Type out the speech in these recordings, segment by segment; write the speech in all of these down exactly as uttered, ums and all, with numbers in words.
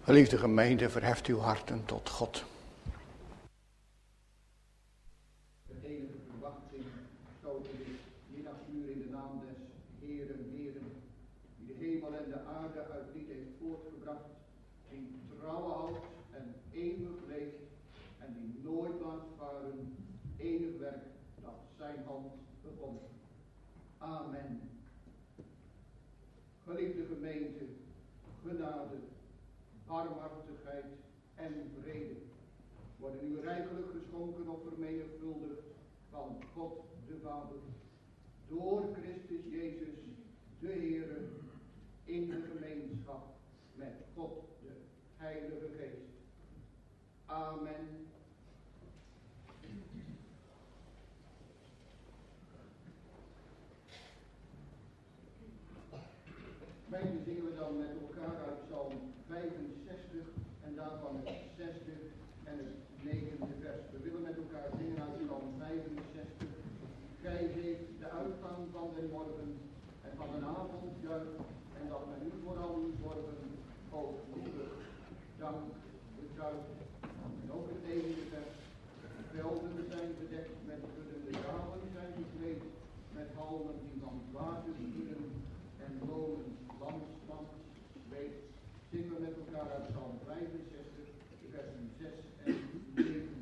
Geliefde gemeente, verheft uw harten tot God. De enige verwachting stoten is middagsuur in de naam des Heeren, Heeren, die de hemel en de aarde uit lied heeft voortgebracht, die trouw houdt en eeuwig leeft en die nooit laat varen, enig werk dat zijn hand begon. Amen. Geliefde gemeente, genade, barmhartigheid en vrede worden u rijkelijk geschonken of vermenigvuldigd van God de Vader, door Christus Jezus de Heere, in de gemeenschap met God de Heilige Geest. Amen. Meiden zingen we dan met elkaar uit Psalm vijfenzestig en daarvan het zesde en het negende vers. We willen met elkaar zingen uit Psalm vijfenzestig. Gij geeft de uitgang van den morgen en van den avond juist en dat men u vooral uw zorgen hoogmoedig dank betuigt. En ook het negende vers. Velden zijn bedekt met guddende dalen zijn gekleed met halmen die van water vieren en lonen landstand weet. Zingen we met elkaar uit Psalm vijfenzestig, versen zes en negen.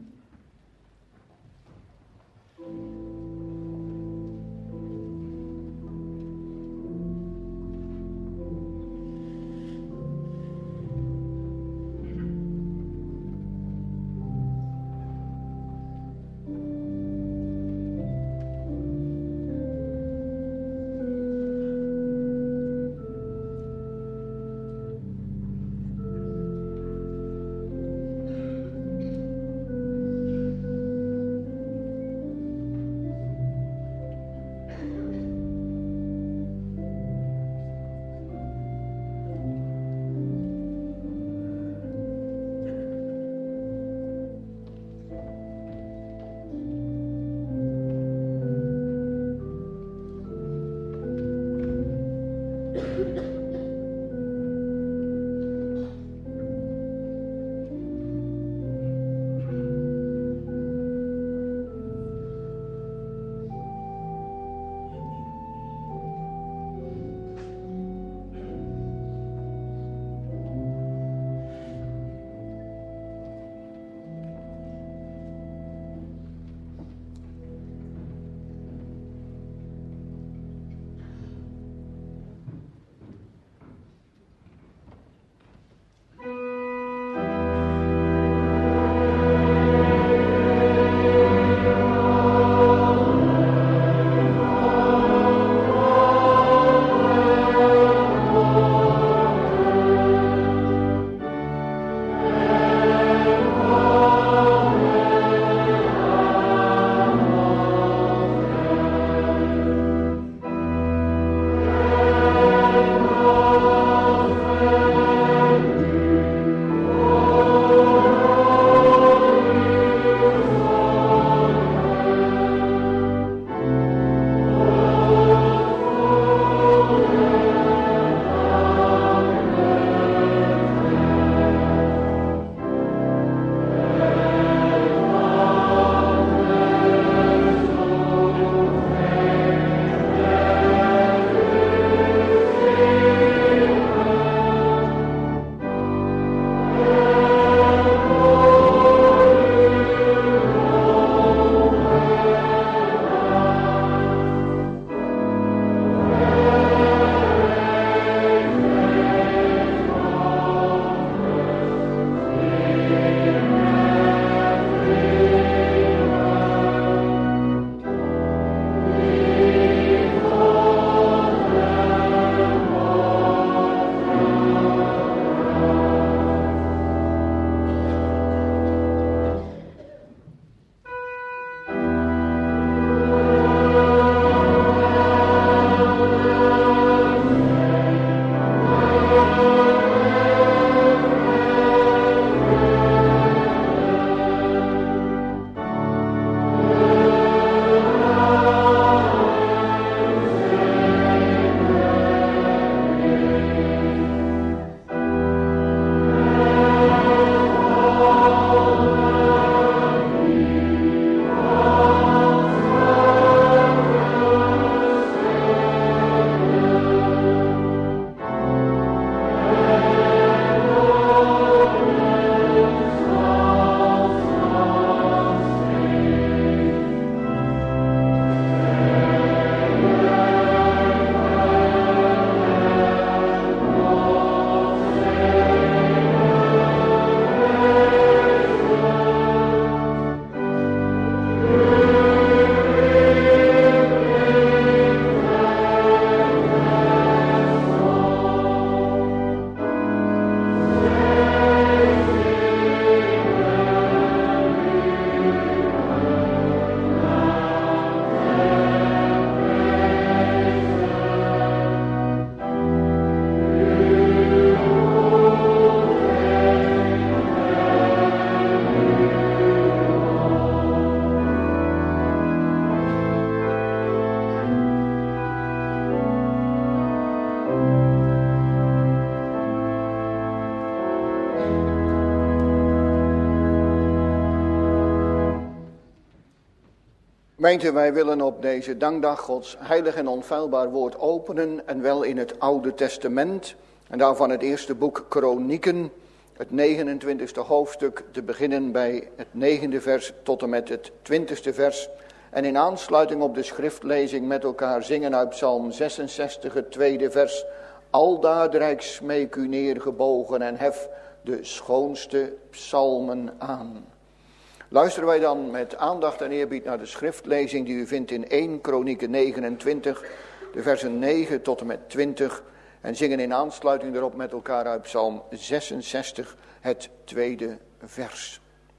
Gemeente, wij willen op deze dankdag Gods heilig en onfeilbaar woord openen en wel in het Oude Testament. En daarvan het eerste boek Kronieken, het negenentwintigste hoofdstuk, te beginnen bij het negende vers tot en met het twintigste vers. En in aansluiting op de schriftlezing met elkaar zingen uit Psalm zesenzestig, het tweede vers. Aldaar rijk smeek u neergebogen en hef de schoonste psalmen aan. Luisteren wij dan met aandacht en eerbied naar de schriftlezing die u vindt in eerste Kronieken negenentwintig, de versen negen tot en met twintig. En zingen in aansluiting daarop met elkaar uit Psalm zesenzestig, het tweede vers.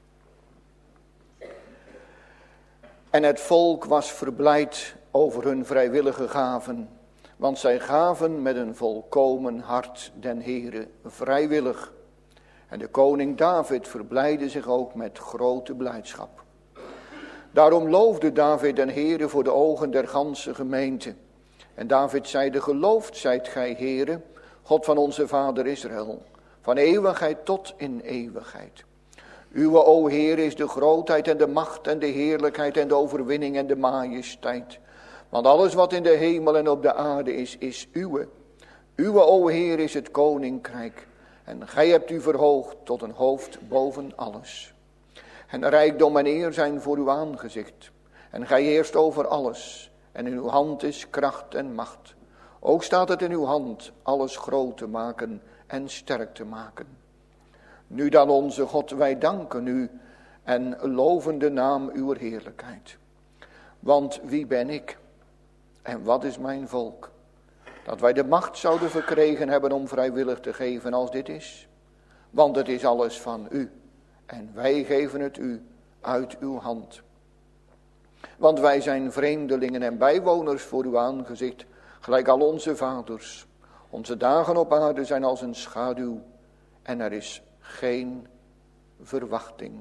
En het volk was verblijd over hun vrijwillige gaven, want zij gaven met een volkomen hart den Heere vrijwillig. En de koning David verblijdde zich ook met grote blijdschap. Daarom loofde David den Heere voor de ogen der ganse gemeente. En David zeide, geloofd zijt gij, Heere, God van onze vader Israël, van eeuwigheid tot in eeuwigheid. Uwe, o Heer, is de grootheid en de macht en de heerlijkheid en de overwinning en de majesteit. Want alles wat in de hemel en op de aarde is, is uwe. Uwe, o Heer, is het koninkrijk. En gij hebt u verhoogd tot een hoofd boven alles. En rijkdom en eer zijn voor uw aangezicht. En gij heerst over alles. En in uw hand is kracht en macht. Ook staat het in uw hand alles groot te maken en sterk te maken. Nu dan onze God, wij danken u en loven de naam uw heerlijkheid. Want wie ben ik en wat is mijn volk? Dat wij de macht zouden verkregen hebben om vrijwillig te geven als dit is. Want het is alles van u. En wij geven het u uit uw hand. Want wij zijn vreemdelingen en bijwoners voor uw aangezicht. Gelijk al onze vaders. Onze dagen op aarde zijn als een schaduw. En er is geen verwachting.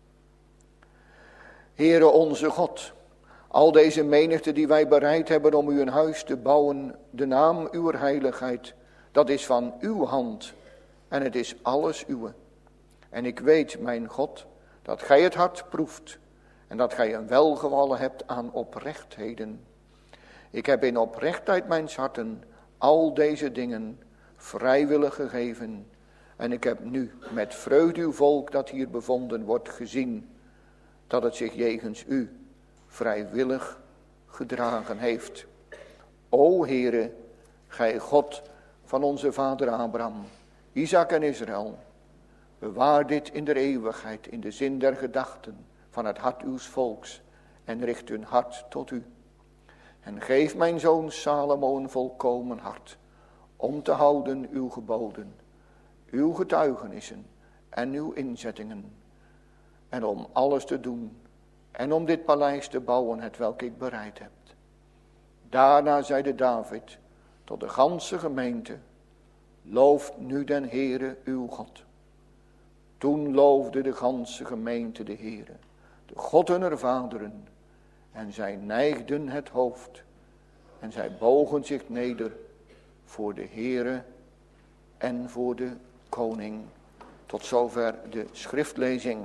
Heere onze God. Al deze menigte die wij bereid hebben om u een huis te bouwen, de naam uw heiligheid, dat is van uw hand en het is alles uwe. En ik weet, mijn God, dat gij het hart proeft en dat gij een welgevallen hebt aan oprechtheden. Ik heb in oprechtheid mijns harten al deze dingen vrijwillig gegeven en ik heb nu met vreugde uw volk dat hier bevonden wordt gezien, dat het zich jegens u vrijwillig gedragen heeft. O Heere, gij God van onze vader Abraham, Isaac en Israël, bewaar dit in de eeuwigheid in de zin der gedachten van het hart uws volks en richt hun hart tot u. En geef mijn zoon Salomo een volkomen hart om te houden uw geboden, uw getuigenissen en uw inzettingen en om alles te doen en om dit paleis te bouwen, het welk ik bereid heb. Daarna zeide David tot de ganse gemeente, looft nu den Heere uw God. Toen loofde de ganse gemeente de Heere, de God hunner vaderen, en zij neigden het hoofd en zij bogen zich neder voor de Heere en voor de koning. Tot zover de schriftlezing.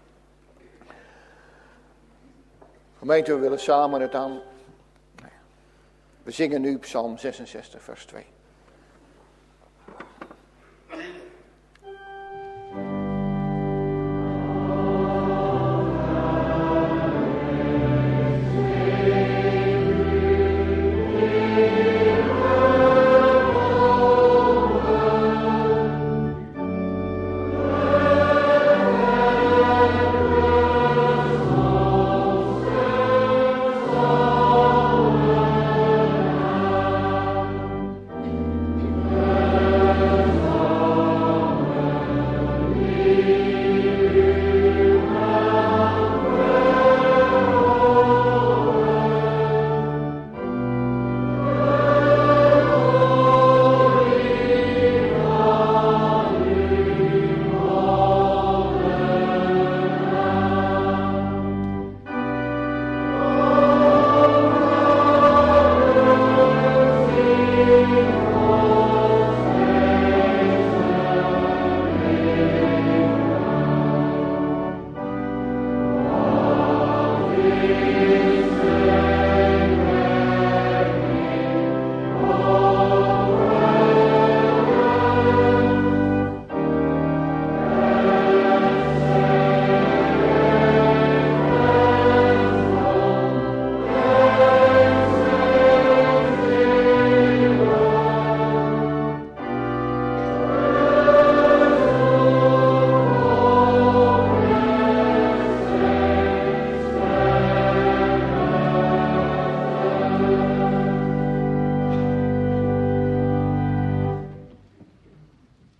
Gemeente, we willen samen het aan. We zingen nu Psalm zesenzestig, vers twee. Thank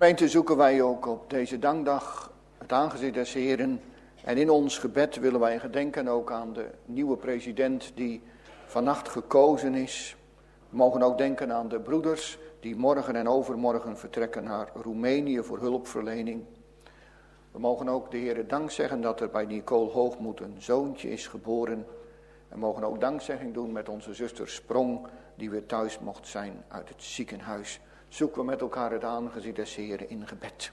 Gemeente, zoeken wij ook op deze dankdag het aangezicht des Heren. En in ons gebed willen wij gedenken ook aan de nieuwe president die vannacht gekozen is. We mogen ook denken aan de broeders die morgen en overmorgen vertrekken naar Roemenië voor hulpverlening. We mogen ook de Heere dank zeggen dat er bij Nicole Hoogmoed een zoontje is geboren. En mogen ook dankzegging doen met onze zuster Sprong die weer thuis mocht zijn uit het ziekenhuis. Zoeken we met elkaar het aangezicht des Heren in gebed.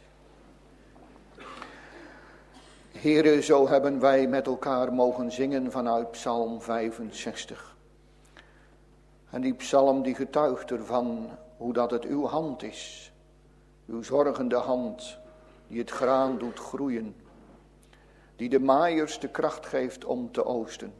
Heere, zo hebben wij met elkaar mogen zingen vanuit Psalm vijfenzestig. En die psalm die getuigt ervan hoe dat het uw hand is. Uw zorgende hand die het graan doet groeien. Die de maaiers de kracht geeft om te oosten.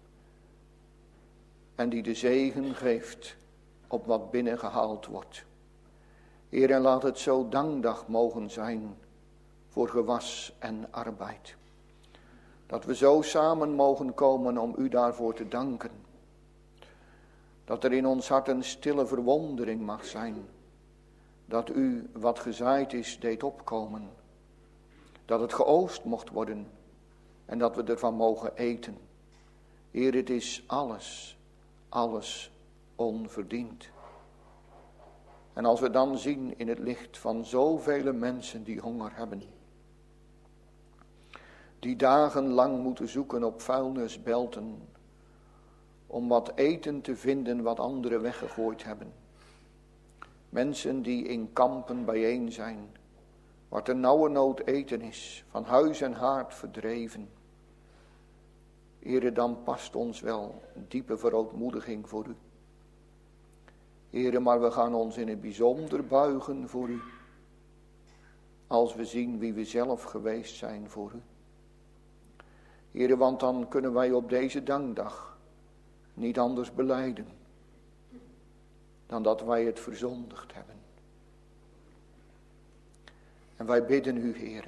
En die de zegen geeft op wat binnengehaald wordt. Heer, en laat het zo dankdag mogen zijn voor gewas en arbeid. Dat we zo samen mogen komen om u daarvoor te danken. Dat er in ons hart een stille verwondering mag zijn. Dat u wat gezaaid is deed opkomen. Dat het geoost mocht worden en dat we ervan mogen eten. Heer, het is alles, alles onverdiend. En als we dan zien in het licht van zoveel mensen die honger hebben. Die dagenlang moeten zoeken op vuilnisbelten. Om wat eten te vinden wat anderen weggegooid hebben. Mensen die in kampen bijeen zijn. Waar ter nauwe nood eten is. Van huis en haard verdreven. Heere, dan past ons wel diepe verootmoediging voor u. Heere, maar we gaan ons in het bijzonder buigen voor u. Als we zien wie we zelf geweest zijn voor u. Heere, want dan kunnen wij op deze dankdag niet anders belijden. Dan dat wij het verzondigd hebben. En wij bidden u, Heere.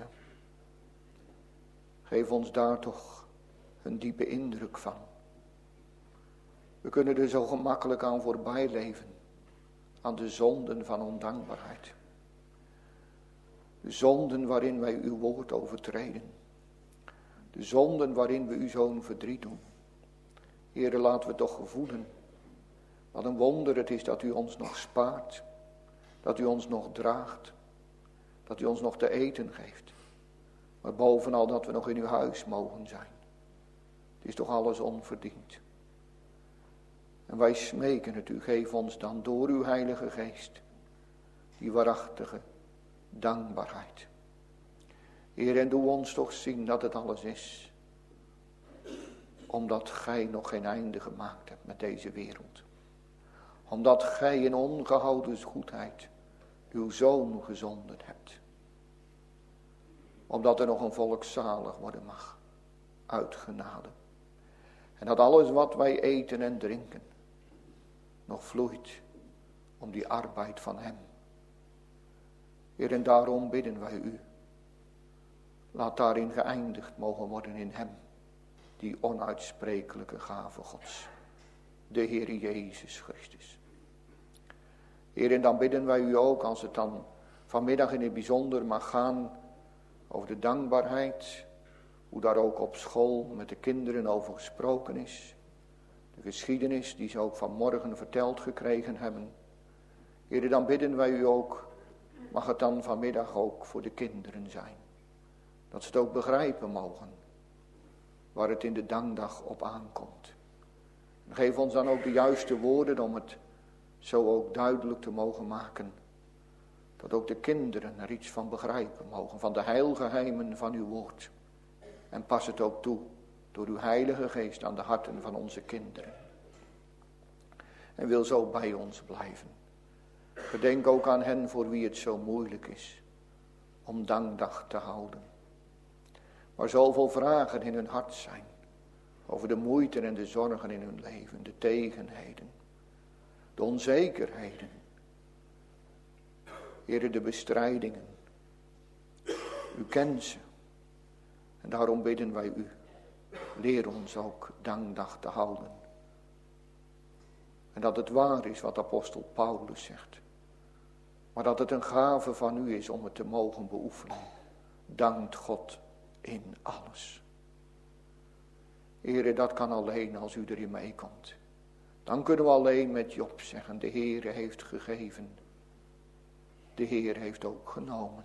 Geef ons daar toch een diepe indruk van. We kunnen er zo gemakkelijk aan voorbij leven. Aan de zonden van ondankbaarheid. De zonden waarin wij uw woord overtreden. De zonden waarin we u zo'n verdriet doen. Heere, laten we toch voelen. Wat een wonder het is dat u ons nog spaart. Dat u ons nog draagt. Dat u ons nog te eten geeft. Maar bovenal dat we nog in uw huis mogen zijn. Het is toch alles onverdiend. En wij smeken het u, geef ons dan door uw heilige geest. Die waarachtige dankbaarheid. Heer, en doe ons toch zien dat het alles is. Omdat gij nog geen einde gemaakt hebt met deze wereld. Omdat gij in ongehouden goedheid uw zoon gezonden hebt. Omdat er nog een volk zalig worden mag. Uit genade. En dat alles wat wij eten en drinken. Nog vloeit om die arbeid van hem. Heer, en daarom bidden wij u. Laat daarin geëindigd mogen worden in hem. Die onuitsprekelijke gave Gods. De Heer Jezus Christus. Heer, en dan bidden wij u ook, als het dan vanmiddag in het bijzonder mag gaan over de dankbaarheid. Hoe daar ook op school met de kinderen over gesproken is. De geschiedenis die ze ook vanmorgen verteld gekregen hebben. Heer, dan bidden wij u ook, mag het dan vanmiddag ook voor de kinderen zijn. Dat ze het ook begrijpen mogen. Waar het in de dankdag op aankomt. En geef ons dan ook de juiste woorden om het zo ook duidelijk te mogen maken. Dat ook de kinderen er iets van begrijpen mogen. Van de heilgeheimen van uw woord. En pas het ook toe door uw heilige geest aan de harten van onze kinderen. En wil zo bij ons blijven. Gedenk ook aan hen voor wie het zo moeilijk is om dankdag te houden. Maar zoveel vragen in hun hart zijn. Over de moeite en de zorgen in hun leven. De tegenheden. De onzekerheden. Heere, de bestrijdingen. U kent ze. En daarom bidden wij u. Leer ons ook dankdag te houden. En dat het waar is wat apostel Paulus zegt. Maar dat het een gave van u is om het te mogen beoefenen. Dankt God in alles. Heere, dat kan alleen als u erin meekomt. Dan kunnen we alleen met Job zeggen, de Heere heeft gegeven. De Heer heeft ook genomen.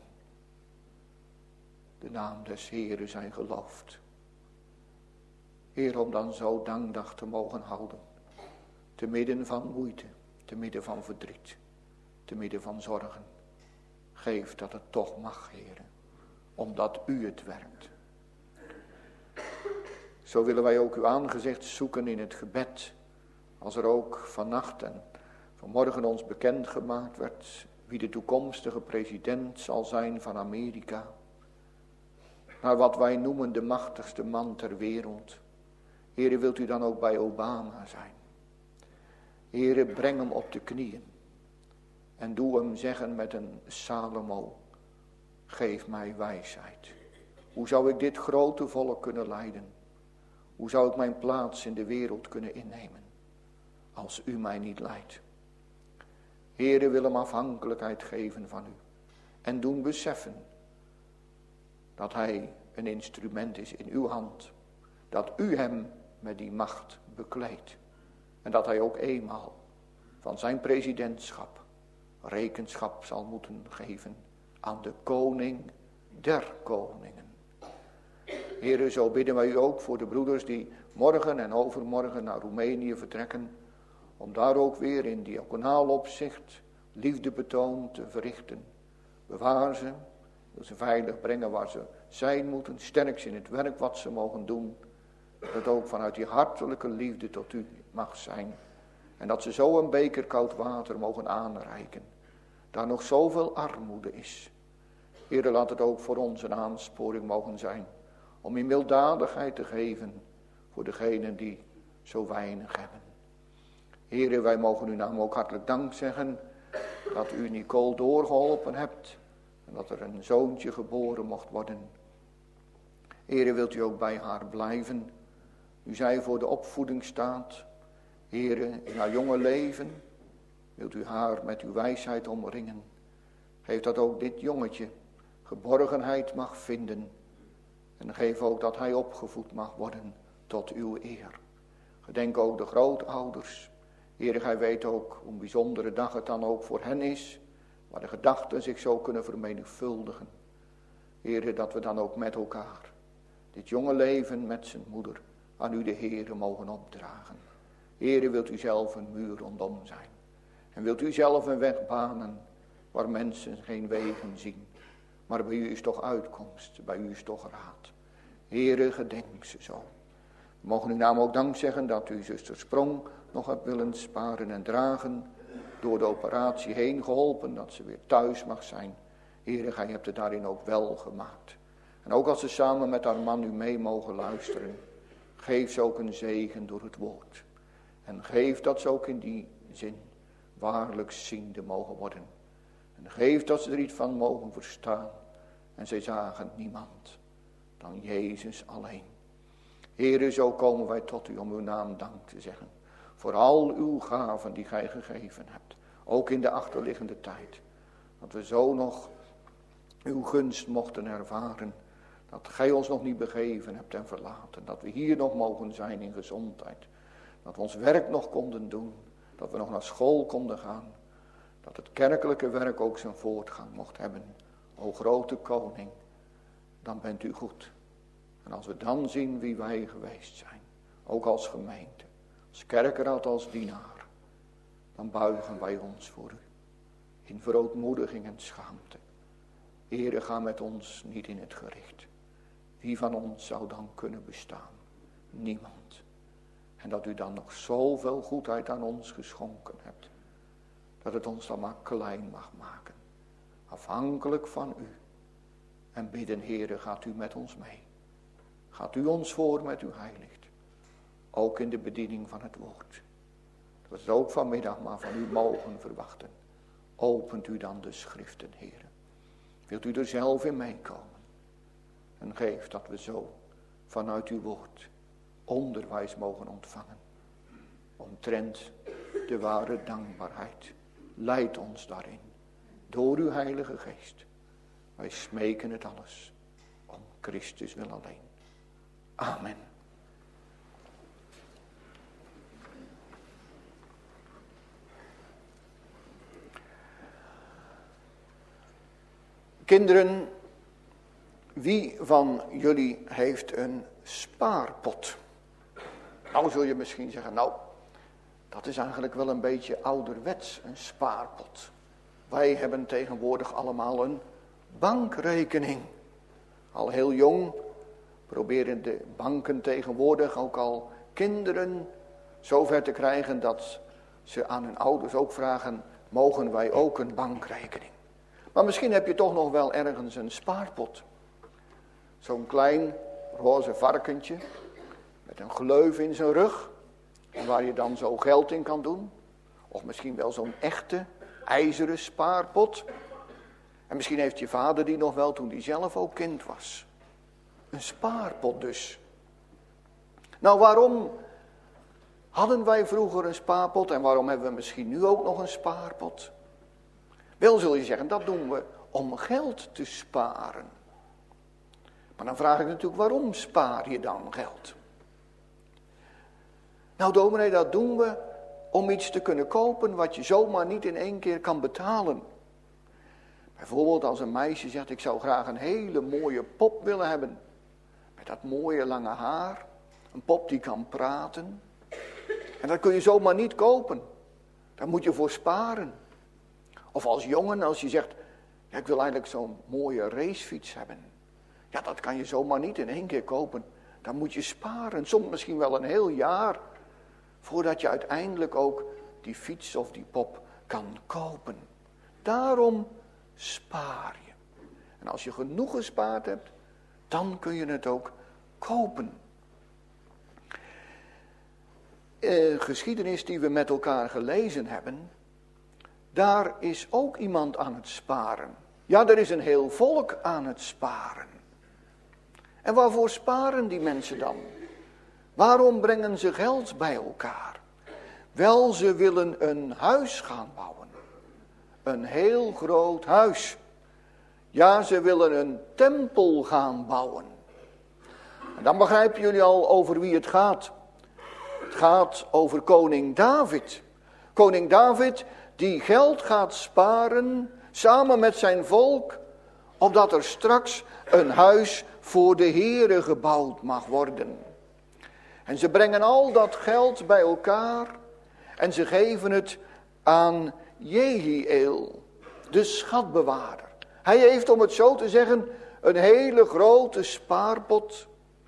De naam des Heeren zijn geloofd. Heer, om dan zo dankdag te mogen houden. Te midden van moeite, te midden van verdriet, te midden van zorgen. Geef dat het toch mag, Heer, omdat u het werkt. Zo willen wij ook uw aangezicht zoeken in het gebed. Als er ook vannacht en vanmorgen ons bekendgemaakt werd wie de toekomstige president zal zijn van Amerika. Naar wat wij noemen de machtigste man ter wereld. Heere, wilt u dan ook bij Obama zijn? Heere, breng hem op de knieën. En doe hem zeggen met een Salomo. Geef mij wijsheid. Hoe zou ik dit grote volk kunnen leiden? Hoe zou ik mijn plaats in de wereld kunnen innemen? Als u mij niet leidt. Heere, wil hem afhankelijkheid geven van u. En doen beseffen. Dat hij een instrument is in uw hand. Dat u hem met die macht bekleedt. En dat hij ook eenmaal van zijn presidentschap rekenschap zal moeten geven aan de koning der koningen. Heere, zo bidden wij u ook voor de broeders die morgen en overmorgen naar Roemenië vertrekken. Om daar ook weer in diaconaal opzicht liefdebetoon te verrichten. Bewaar ze, wil ze veilig brengen waar ze zijn moeten. Sterk ze in het werk wat ze mogen doen. Dat het ook vanuit die hartelijke liefde tot u mag zijn. En dat ze zo een beker koud water mogen aanreiken. Daar nog zoveel armoede is. Heere, laat het ook voor ons een aansporing mogen zijn. Om in milddadigheid te geven voor degenen die zo weinig hebben. Heere, wij mogen uw naam ook hartelijk dank zeggen. Dat u Nicole doorgeholpen hebt. En dat er een zoontje geboren mocht worden. Heere, wilt u ook bij haar blijven. Nu zij voor de opvoeding staat. Heere, in haar jonge leven. Wilt u haar met uw wijsheid omringen. Geef dat ook dit jongetje geborgenheid mag vinden. En geef ook dat hij opgevoed mag worden tot uw eer. Gedenk ook de grootouders. Heere, gij weet ook hoe een bijzondere dag het dan ook voor hen is. Waar de gedachten zich zo kunnen vermenigvuldigen. Heere, dat we dan ook met elkaar dit jonge leven met zijn moeder aan u de Heere mogen opdragen. Heere, wilt u zelf een muur rondom zijn. En wilt u zelf een weg banen waar mensen geen wegen zien. Maar bij u is toch uitkomst, bij u is toch raad. Heere, gedenk ze zo. We mogen uw naam ook dank zeggen dat u zuster Sprong nog hebt willen sparen en dragen. Door de operatie heen geholpen, dat ze weer thuis mag zijn. Heere, gij hebt het daarin ook wel gemaakt. En ook als ze samen met haar man u mee mogen luisteren. Geef ze ook een zegen door het woord. En geef dat ze ook in die zin waarlijk ziende mogen worden. En geef dat ze er iets van mogen verstaan. En zij zagen niemand dan Jezus alleen. Heere, zo komen wij tot u om uw naam dank te zeggen. Voor al uw gaven die gij gegeven hebt. Ook in de achterliggende tijd. Dat we zo nog uw gunst mochten ervaren. Dat gij ons nog niet begeven hebt en verlaten. Dat we hier nog mogen zijn in gezondheid. Dat we ons werk nog konden doen. Dat we nog naar school konden gaan. Dat het kerkelijke werk ook zijn voortgang mocht hebben. O grote koning, dan bent u goed. En als we dan zien wie wij geweest zijn. Ook als gemeente. Als kerkraad, als dienaar. Dan buigen wij ons voor u. In verootmoediging en schaamte. Heere, ga met ons niet in het gericht. Wie van ons zou dan kunnen bestaan? Niemand. En dat u dan nog zoveel goedheid aan ons geschonken hebt. Dat het ons dan maar klein mag maken. Afhankelijk van u. En bidden, Heere, gaat u met ons mee. Gaat u ons voor met uw heiligt. Ook in de bediening van het woord. Dat we het ook vanmiddag maar van u mogen verwachten. Opent u dan de schriften, Heere. Wilt u er zelf in meekomen. En geef dat we zo vanuit uw woord onderwijs mogen ontvangen. Omtrent de ware dankbaarheid. Leid ons daarin. door uw Heilige Geest. Wij smeken het alles om Christus wil alleen. Amen. Kinderen, wie van jullie heeft een spaarpot? Nou zul je misschien zeggen, nou, dat is eigenlijk wel een beetje ouderwets, een spaarpot. Wij hebben tegenwoordig allemaal een bankrekening. Al heel jong proberen de banken tegenwoordig ook al kinderen zover te krijgen dat ze aan hun ouders ook vragen, mogen wij ook een bankrekening? Maar misschien heb je toch nog wel ergens een spaarpot. Zo'n klein roze varkentje met een gleuf in zijn rug, waar je dan zo geld in kan doen. Of misschien wel zo'n echte ijzeren spaarpot. En misschien heeft je vader die nog wel toen hij zelf ook kind was. Een spaarpot dus. Nou, waarom hadden wij vroeger een spaarpot en waarom hebben we misschien nu ook nog een spaarpot? Wel zul je zeggen, dat doen we om geld te sparen. Maar dan vraag ik natuurlijk, waarom spaar je dan geld? Nou dominee, dat doen we om iets te kunnen kopen wat je zomaar niet in één keer kan betalen. Bijvoorbeeld als een meisje zegt, ik zou graag een hele mooie pop willen hebben. Met dat mooie lange haar. Een pop die kan praten. En dat kun je zomaar niet kopen. Daar moet je voor sparen. Of als jongen, als je zegt, ja, ik wil eigenlijk zo'n mooie racefiets hebben. Ja, dat kan je zomaar niet in één keer kopen. Dan moet je sparen, soms misschien wel een heel jaar, voordat je uiteindelijk ook die fiets of die pop kan kopen. Daarom spaar je. En als je genoeg gespaard hebt, dan kun je het ook kopen. Eh, geschiedenis die we met elkaar gelezen hebben, daar is ook iemand aan het sparen. Ja, er is een heel volk aan het sparen. En waarvoor sparen die mensen dan? Waarom brengen ze geld bij elkaar? Wel, ze willen een huis gaan bouwen. Een heel groot huis. Ja, ze willen een tempel gaan bouwen. En dan begrijpen jullie al over wie het gaat. Het gaat over koning David. Koning David die geld gaat sparen samen met zijn volk, opdat er straks een huis voor de Heere gebouwd mag worden. En ze brengen al dat geld bij elkaar en ze geven het aan Jehiel, de schatbewaarder. Hij heeft, om het zo te zeggen, een hele grote spaarpot.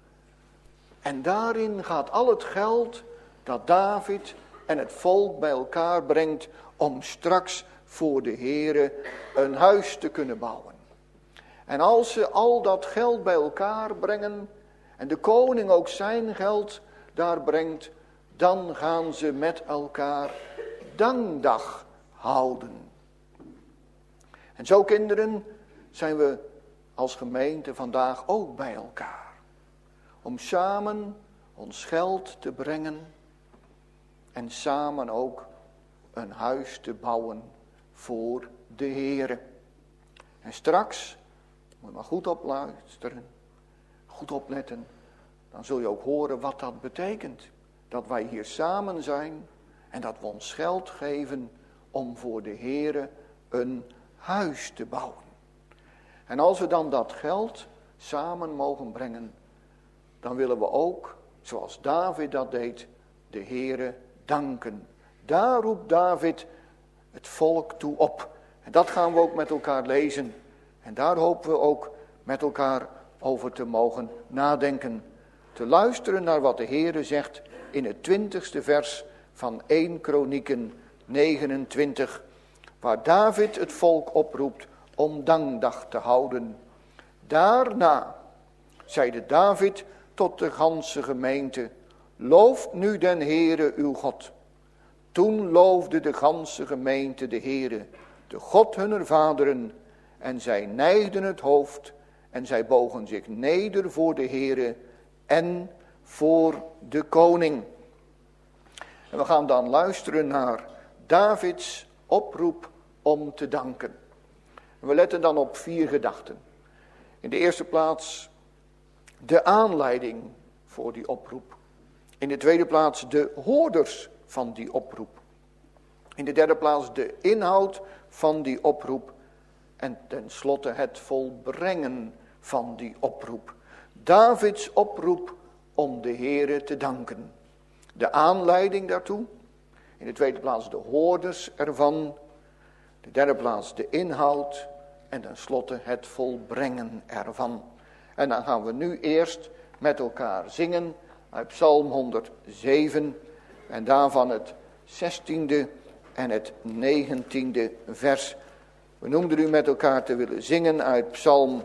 En daarin gaat al het geld dat David en het volk bij elkaar brengt om straks voor de Heere een huis te kunnen bouwen. En als ze al dat geld bij elkaar brengen en de koning ook zijn geld daar brengt, dan gaan ze met elkaar dankdag houden. En zo, kinderen, zijn we als gemeente vandaag ook bij elkaar. Om samen ons geld te brengen en samen ook een huis te bouwen voor de Heere. En straks, moet je maar goed op luisteren, goed opletten, dan zul je ook horen wat dat betekent. Dat wij hier samen zijn en dat we ons geld geven om voor de Heere een huis te bouwen. En als we dan dat geld samen mogen brengen, dan willen we ook, zoals David dat deed, de Heere danken. Daar roept David het volk toe op. En dat gaan we ook met elkaar lezen. En daar hopen we ook met elkaar over te mogen nadenken. Te luisteren naar wat de Heere zegt in het twintigste vers van Eerste Kronieken negenentwintig. Waar David het volk oproept om dankdag te houden. Daarna zeide David tot de ganse gemeente: looft nu den Heere uw God. Toen loofde de ganse gemeente de Heere, de God hunner vaderen, en zij neigden het hoofd en zij bogen zich neder voor de Heere en voor de koning. En we gaan dan luisteren naar Davids oproep om te danken. We letten dan op vier gedachten. In de eerste plaats de aanleiding voor die oproep. In de tweede plaats de hoorders van die oproep. In de derde plaats de inhoud van die oproep. En tenslotte het volbrengen van die oproep. Davids oproep om de Heere te danken. De aanleiding daartoe. In de tweede plaats de hoorders ervan. De derde plaats de inhoud. En tenslotte het volbrengen ervan. En dan gaan we nu eerst met elkaar zingen uit Psalm honderdzeven. En daarvan het zestiende en het negentiende vers. We noemden u met elkaar te willen zingen uit Psalm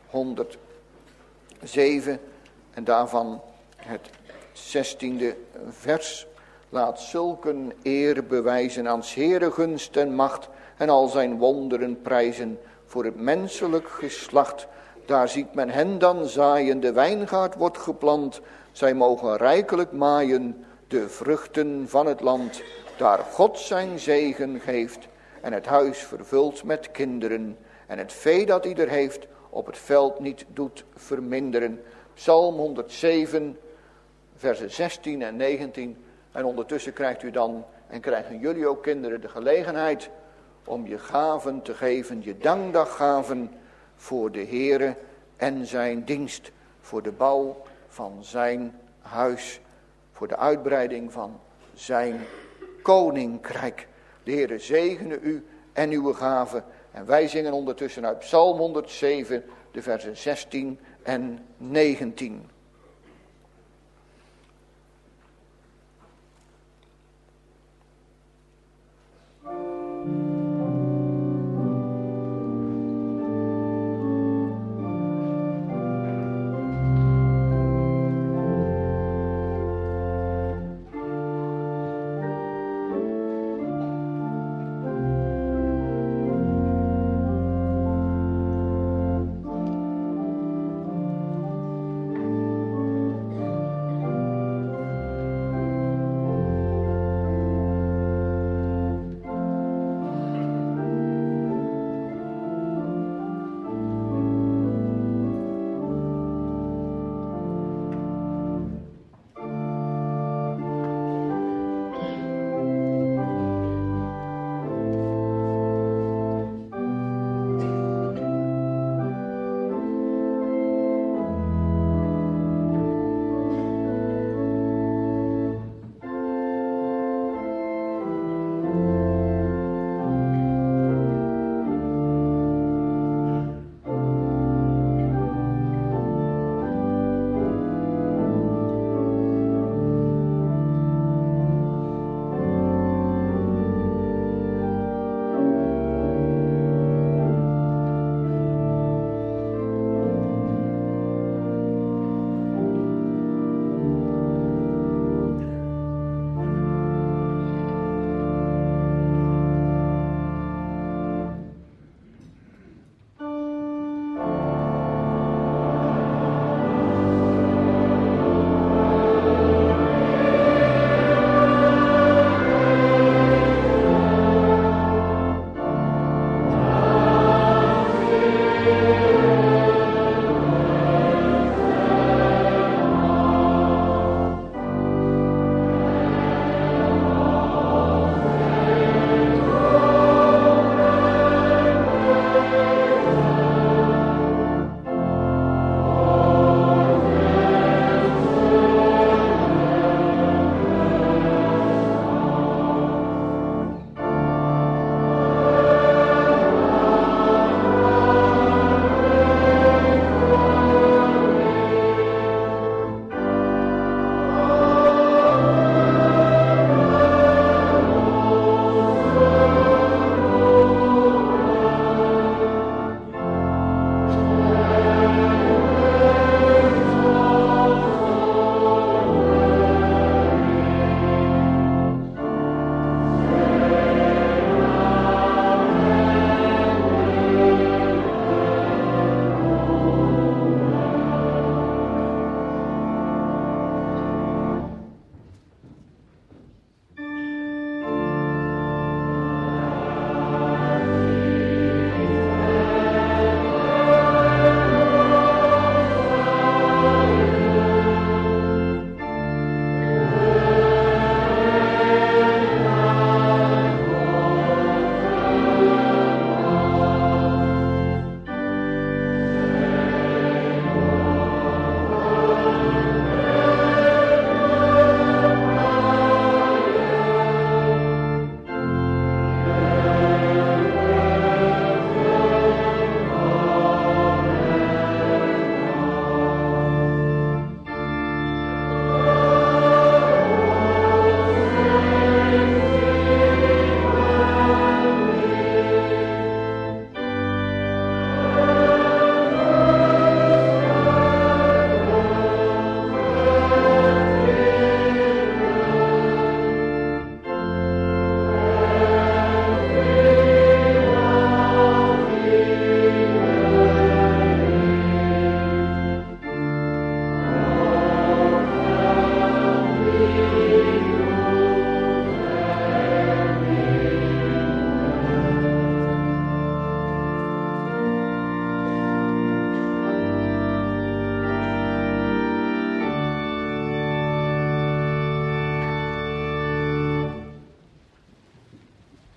honderdzeven. En daarvan het zestiende vers. Laat zulken eer bewijzen aan 's Heere gunst en macht. En al zijn wonderen prijzen voor het menselijk geslacht. Daar ziet men hen dan zaaien, de wijngaard wordt geplant. Zij mogen rijkelijk maaien, de vruchten van het land. Daar God zijn zegen geeft en het huis vervult met kinderen. En het vee dat ieder heeft op het veld niet doet verminderen. Psalm honderdzeven, versen zestien en negentien. En ondertussen krijgt u dan, en krijgen jullie ook kinderen, de gelegenheid om je gaven te geven, je dankdaggaven voor de Heere en zijn dienst. Voor de bouw van zijn huis, voor de uitbreiding van zijn koninkrijk. De Heere zegene u en uw gaven. En wij zingen ondertussen uit Psalm honderdzeven, de versen zestien en negentien. Thank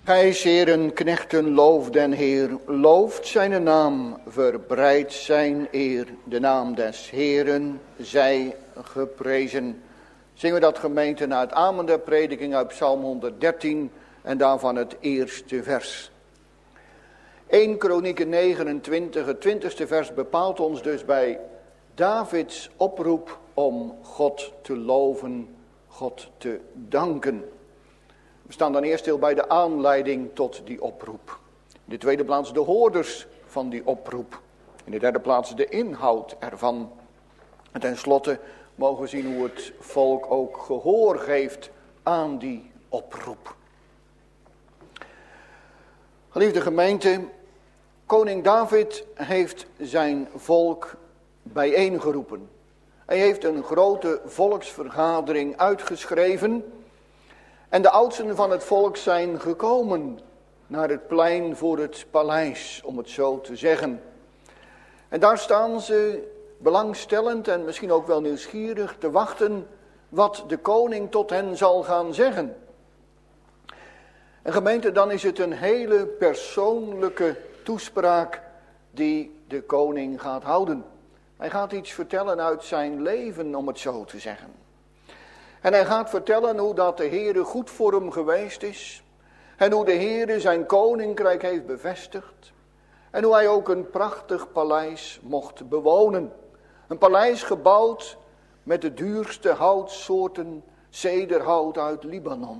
Gij Heeren, knechten, loof den Heer, looft zijn naam, verbreidt zijn eer. De naam des Heeren zij geprezen. Zingen we dat, gemeente, na het amen der prediking uit Psalm honderddertien en daarvan het eerste vers. eerste Kronieken negenentwintig, het twintigste vers bepaalt ons dus bij Davids oproep om God te loven, God te danken. We staan dan eerst stil bij de aanleiding tot die oproep. In de tweede plaats de hoorders van die oproep. In de derde plaats de inhoud ervan. En tenslotte mogen we zien hoe het volk ook gehoor geeft aan die oproep. Geliefde gemeente, koning David heeft zijn volk bijeengeroepen. Hij heeft een grote volksvergadering uitgeschreven. En de oudsten van het volk zijn gekomen naar het plein voor het paleis, om het zo te zeggen. En daar staan ze belangstellend en misschien ook wel nieuwsgierig te wachten wat de koning tot hen zal gaan zeggen. En gemeente, dan is het een hele persoonlijke toespraak die de koning gaat houden. Hij gaat iets vertellen uit zijn leven, om het zo te zeggen. En hij gaat vertellen hoe dat de Heere goed voor hem geweest is. En hoe de Heere zijn koninkrijk heeft bevestigd. En hoe hij ook een prachtig paleis mocht bewonen. Een paleis gebouwd met de duurste houtsoorten cederhout uit Libanon.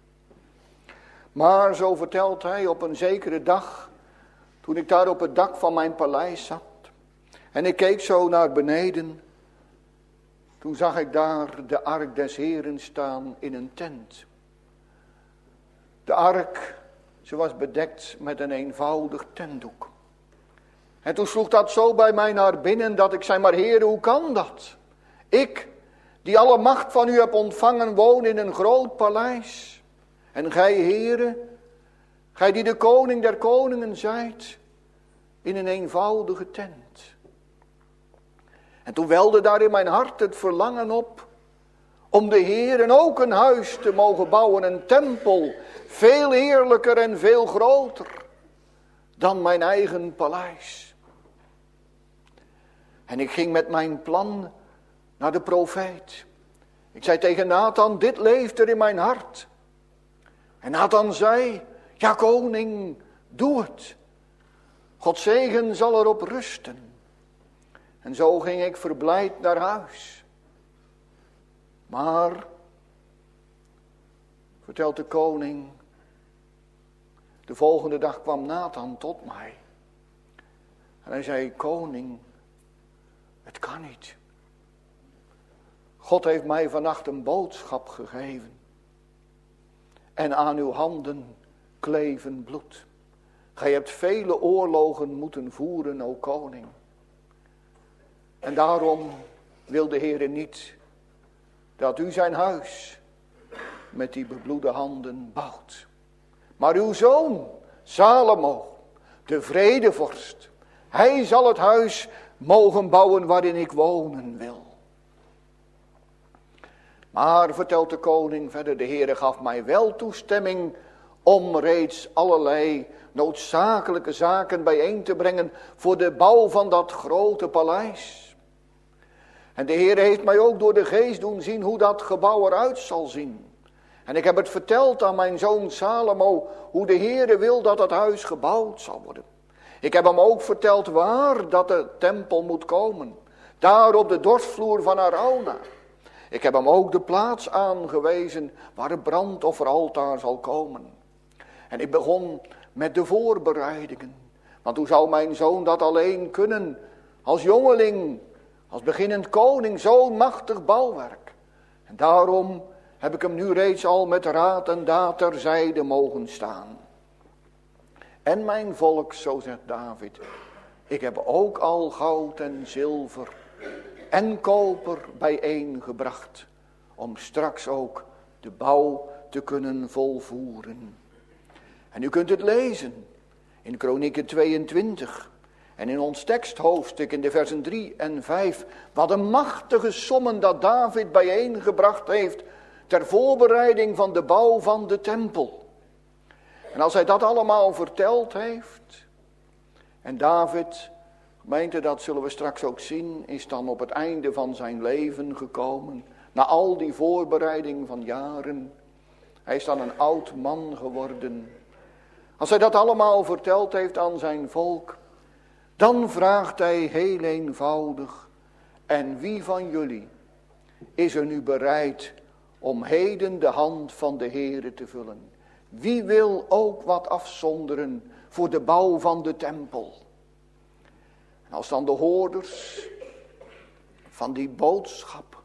Maar zo vertelt hij op een zekere dag, toen ik daar op het dak van mijn paleis zat. En ik keek zo naar beneden. Toen zag ik daar de ark des Heeren staan in een tent. De ark, ze was bedekt met een eenvoudig tentdoek. En toen sloeg dat zo bij mij naar binnen dat ik zei, maar Heere, hoe kan dat? Ik, die alle macht van u heb ontvangen, woon in een groot paleis. En gij, Heere, gij die de koning der koningen zijt, in een eenvoudige tent. En toen welde daar in mijn hart het verlangen op om de Heeren ook een huis te mogen bouwen, een tempel, veel heerlijker en veel groter dan mijn eigen paleis. En ik ging met mijn plan naar de profeet. Ik zei tegen Nathan, dit leeft er in mijn hart. En Nathan zei, ja koning, doe het. Gods zegen zal erop rusten. En zo ging ik verblijd naar huis. Maar, vertelt de koning, de volgende dag kwam Nathan tot mij. En hij zei, koning, het kan niet. God heeft mij vannacht een boodschap gegeven. En aan uw handen kleven bloed. Gij hebt vele oorlogen moeten voeren, o koning. En daarom wil de Heere niet dat u zijn huis met die bebloede handen bouwt. Maar uw zoon, Salomo, de vredevorst, hij zal het huis mogen bouwen waarin ik wonen wil. Maar, vertelt de koning verder, de Heere gaf mij wel toestemming om reeds allerlei noodzakelijke zaken bijeen te brengen voor de bouw van dat grote paleis. En de Heer heeft mij ook door de geest doen zien hoe dat gebouw eruit zal zien. En ik heb het verteld aan mijn zoon Salomo, hoe de Heer wil dat het huis gebouwd zal worden. Ik heb hem ook verteld waar dat de tempel moet komen. Daar op de dorsvloer van Arauna. Ik heb hem ook de plaats aangewezen waar het brandofferaltaar zal komen. En ik begon met de voorbereidingen. Want hoe zou mijn zoon dat alleen kunnen als jongeling, als beginnend koning, zo'n machtig bouwwerk. En daarom heb ik hem nu reeds al met raad en daad terzijde mogen staan. En mijn volk, zo zegt David, ik heb ook al goud en zilver en koper bijeengebracht, om straks ook de bouw te kunnen volvoeren. En u kunt het lezen in Kronieken tweeëntwintig en in ons teksthoofdstuk in de versen drie en vijf, wat een machtige sommen dat David bijeengebracht heeft ter voorbereiding van de bouw van de tempel. En als hij dat allemaal verteld heeft, en David, gemeente, dat zullen we straks ook zien, is dan op het einde van zijn leven gekomen, na al die voorbereiding van jaren. Hij is dan een oud man geworden. Als hij dat allemaal verteld heeft aan zijn volk, dan vraagt hij heel eenvoudig: en wie van jullie is er nu bereid om heden de hand van de Heere te vullen? Wie wil ook wat afzonderen voor de bouw van de tempel? En als dan de hoorders van die boodschap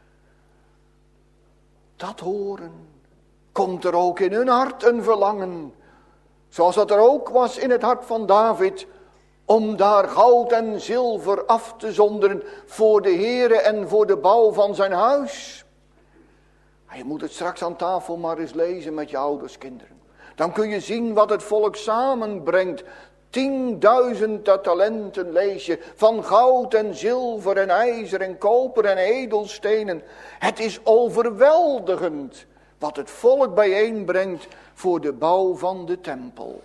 dat horen, komt er ook in hun hart een verlangen, zoals dat er ook was in het hart van David, om daar goud en zilver af te zonderen voor de Heere en voor de bouw van zijn huis. Je moet het straks aan tafel maar eens lezen met je ouders, kinderen. Dan kun je zien wat het volk samenbrengt. Tienduizend talenten lees je, van goud en zilver en ijzer en koper en edelstenen. Het is overweldigend wat het volk bijeenbrengt voor de bouw van de tempel.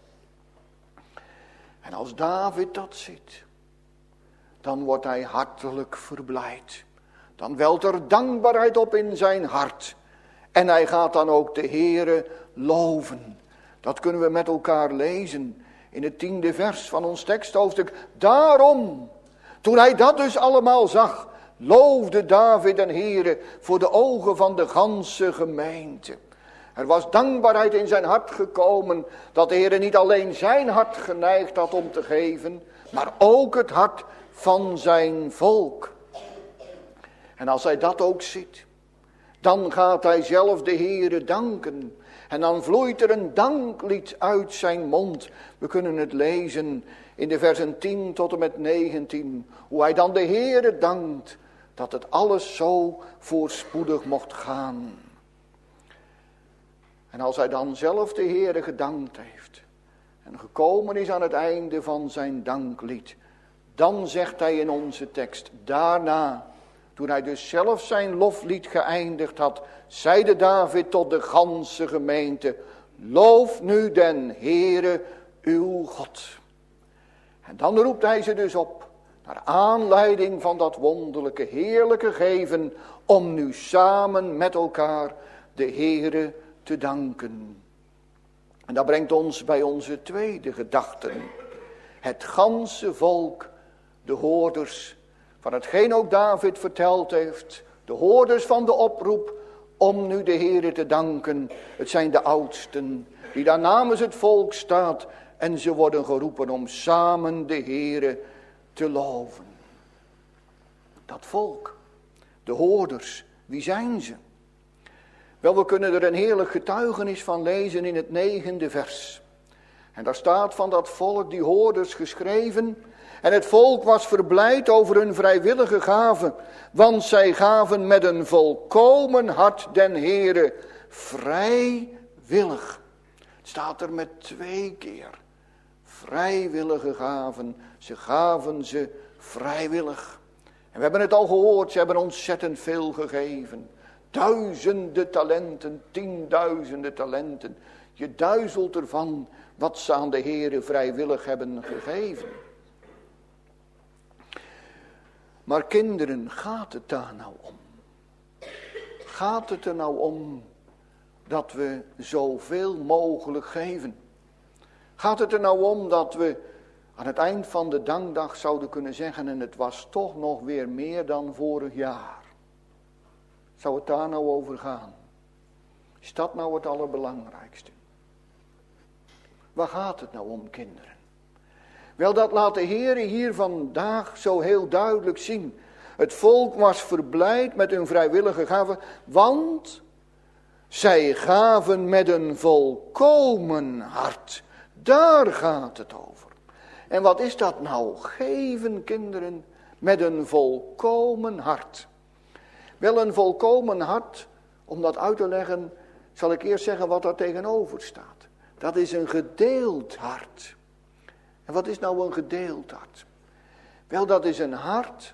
En als David dat ziet, dan wordt hij hartelijk verblijd. Dan welt er dankbaarheid op in zijn hart. En hij gaat dan ook de Heere loven. Dat kunnen we met elkaar lezen in het tiende vers van ons teksthoofdstuk. Daarom, toen hij dat dus allemaal zag, loofde David de Heere voor de ogen van de ganse gemeente. Er was dankbaarheid in zijn hart gekomen, dat de Heere niet alleen zijn hart geneigd had om te geven, maar ook het hart van zijn volk. En als hij dat ook ziet, dan gaat hij zelf de Heere danken. En dan vloeit er een danklied uit zijn mond. We kunnen het lezen in de versen tien tot en met negentien. Hoe hij dan de Heere dankt dat het alles zo voorspoedig mocht gaan. En als hij dan zelf de Heere gedankt heeft en gekomen is aan het einde van zijn danklied, dan zegt hij in onze tekst: daarna, toen hij dus zelf zijn loflied geëindigd had, zeide David tot de ganse gemeente: loof nu den Heere uw God. En dan roept hij ze dus op, naar aanleiding van dat wonderlijke, heerlijke geven, om nu samen met elkaar de Heere te danken. En dat brengt ons bij onze tweede gedachte. Het ganse volk, de hoorders van hetgeen ook David verteld heeft, de hoorders van de oproep om nu de Heere te danken. Het zijn de oudsten die daar namens het volk staat en ze worden geroepen om samen de Heere te loven. Dat volk, de hoorders, wie zijn ze? Wel, we kunnen er een heerlijk getuigenis van lezen in het negende vers. En daar staat van dat volk, die hoorders, geschreven: en het volk was verblijd over hun vrijwillige gave, want zij gaven met een volkomen hart den Heere vrijwillig. Het staat er met twee keer. Vrijwillige gaven, ze gaven ze vrijwillig. En we hebben het al gehoord, ze hebben ontzettend veel gegeven. Duizenden talenten, tienduizenden talenten. Je duizelt ervan wat ze aan de Heere vrijwillig hebben gegeven. Maar kinderen, gaat het daar nou om? Gaat het er nou om dat we zoveel mogelijk geven? Gaat het er nou om dat we aan het eind van de dankdag zouden kunnen zeggen: en het was toch nog weer meer dan vorig jaar? Zou het daar nou over gaan? Is dat nou het allerbelangrijkste? Waar gaat het nou om, kinderen? Wel, dat laat de Heere hier vandaag zo heel duidelijk zien. Het volk was verblijd met hun vrijwillige gaven, want zij gaven met een volkomen hart. Daar gaat het over. En wat is dat nou? Geven, kinderen, met een volkomen hart. Wel, een volkomen hart, om dat uit te leggen, zal ik eerst zeggen wat daar tegenover staat. Dat is een gedeeld hart. En wat is nou een gedeeld hart? Wel, dat is een hart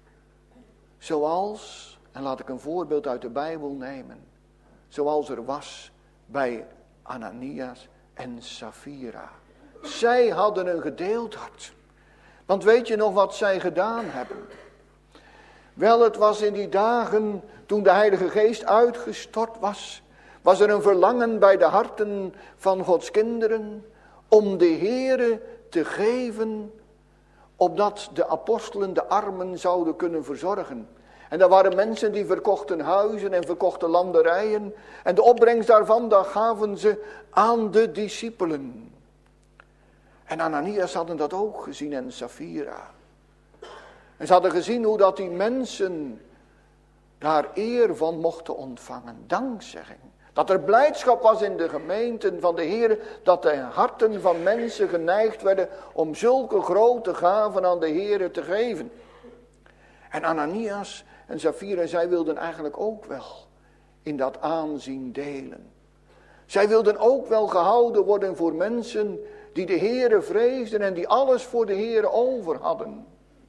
zoals, en laat ik een voorbeeld uit de Bijbel nemen, zoals er was bij Ananias en Safira. Zij hadden een gedeeld hart. Want weet je nog wat zij gedaan hebben? Wel, het was in die dagen toen de Heilige Geest uitgestort was, was er een verlangen bij de harten van Gods kinderen om de Heere te geven, opdat de apostelen de armen zouden kunnen verzorgen. En er waren mensen die verkochten huizen en verkochten landerijen. En de opbrengst daarvan, dat gaven ze aan de discipelen. En Ananias hadden dat ook gezien en Safira. En ze hadden gezien hoe dat die mensen daar eer van mochten ontvangen. Dankzegging. Dat er blijdschap was in de gemeenten van de Heer. Dat de harten van mensen geneigd werden om zulke grote gaven aan de Heer te geven. En Ananias en Safira, zij wilden eigenlijk ook wel in dat aanzien delen. Zij wilden ook wel gehouden worden voor mensen die de Heere vreesden en die alles voor de Heere over hadden.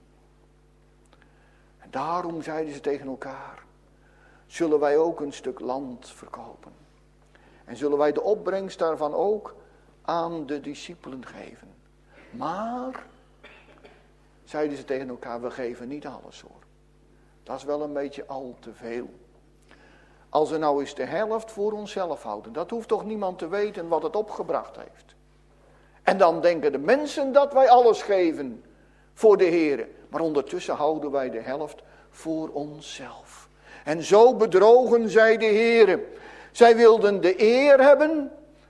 En daarom zeiden ze tegen elkaar, zullen wij ook een stuk land verkopen. En zullen wij de opbrengst daarvan ook aan de discipelen geven. Maar, zeiden ze tegen elkaar, we geven niet alles hoor. Dat is wel een beetje al te veel. Als we nou eens de helft voor onszelf houden, dat hoeft toch niemand te weten wat het opgebracht heeft. En dan denken de mensen dat wij alles geven voor de Heere. Maar ondertussen houden wij de helft voor onszelf. En zo bedrogen zij de Heere. Zij wilden de eer hebben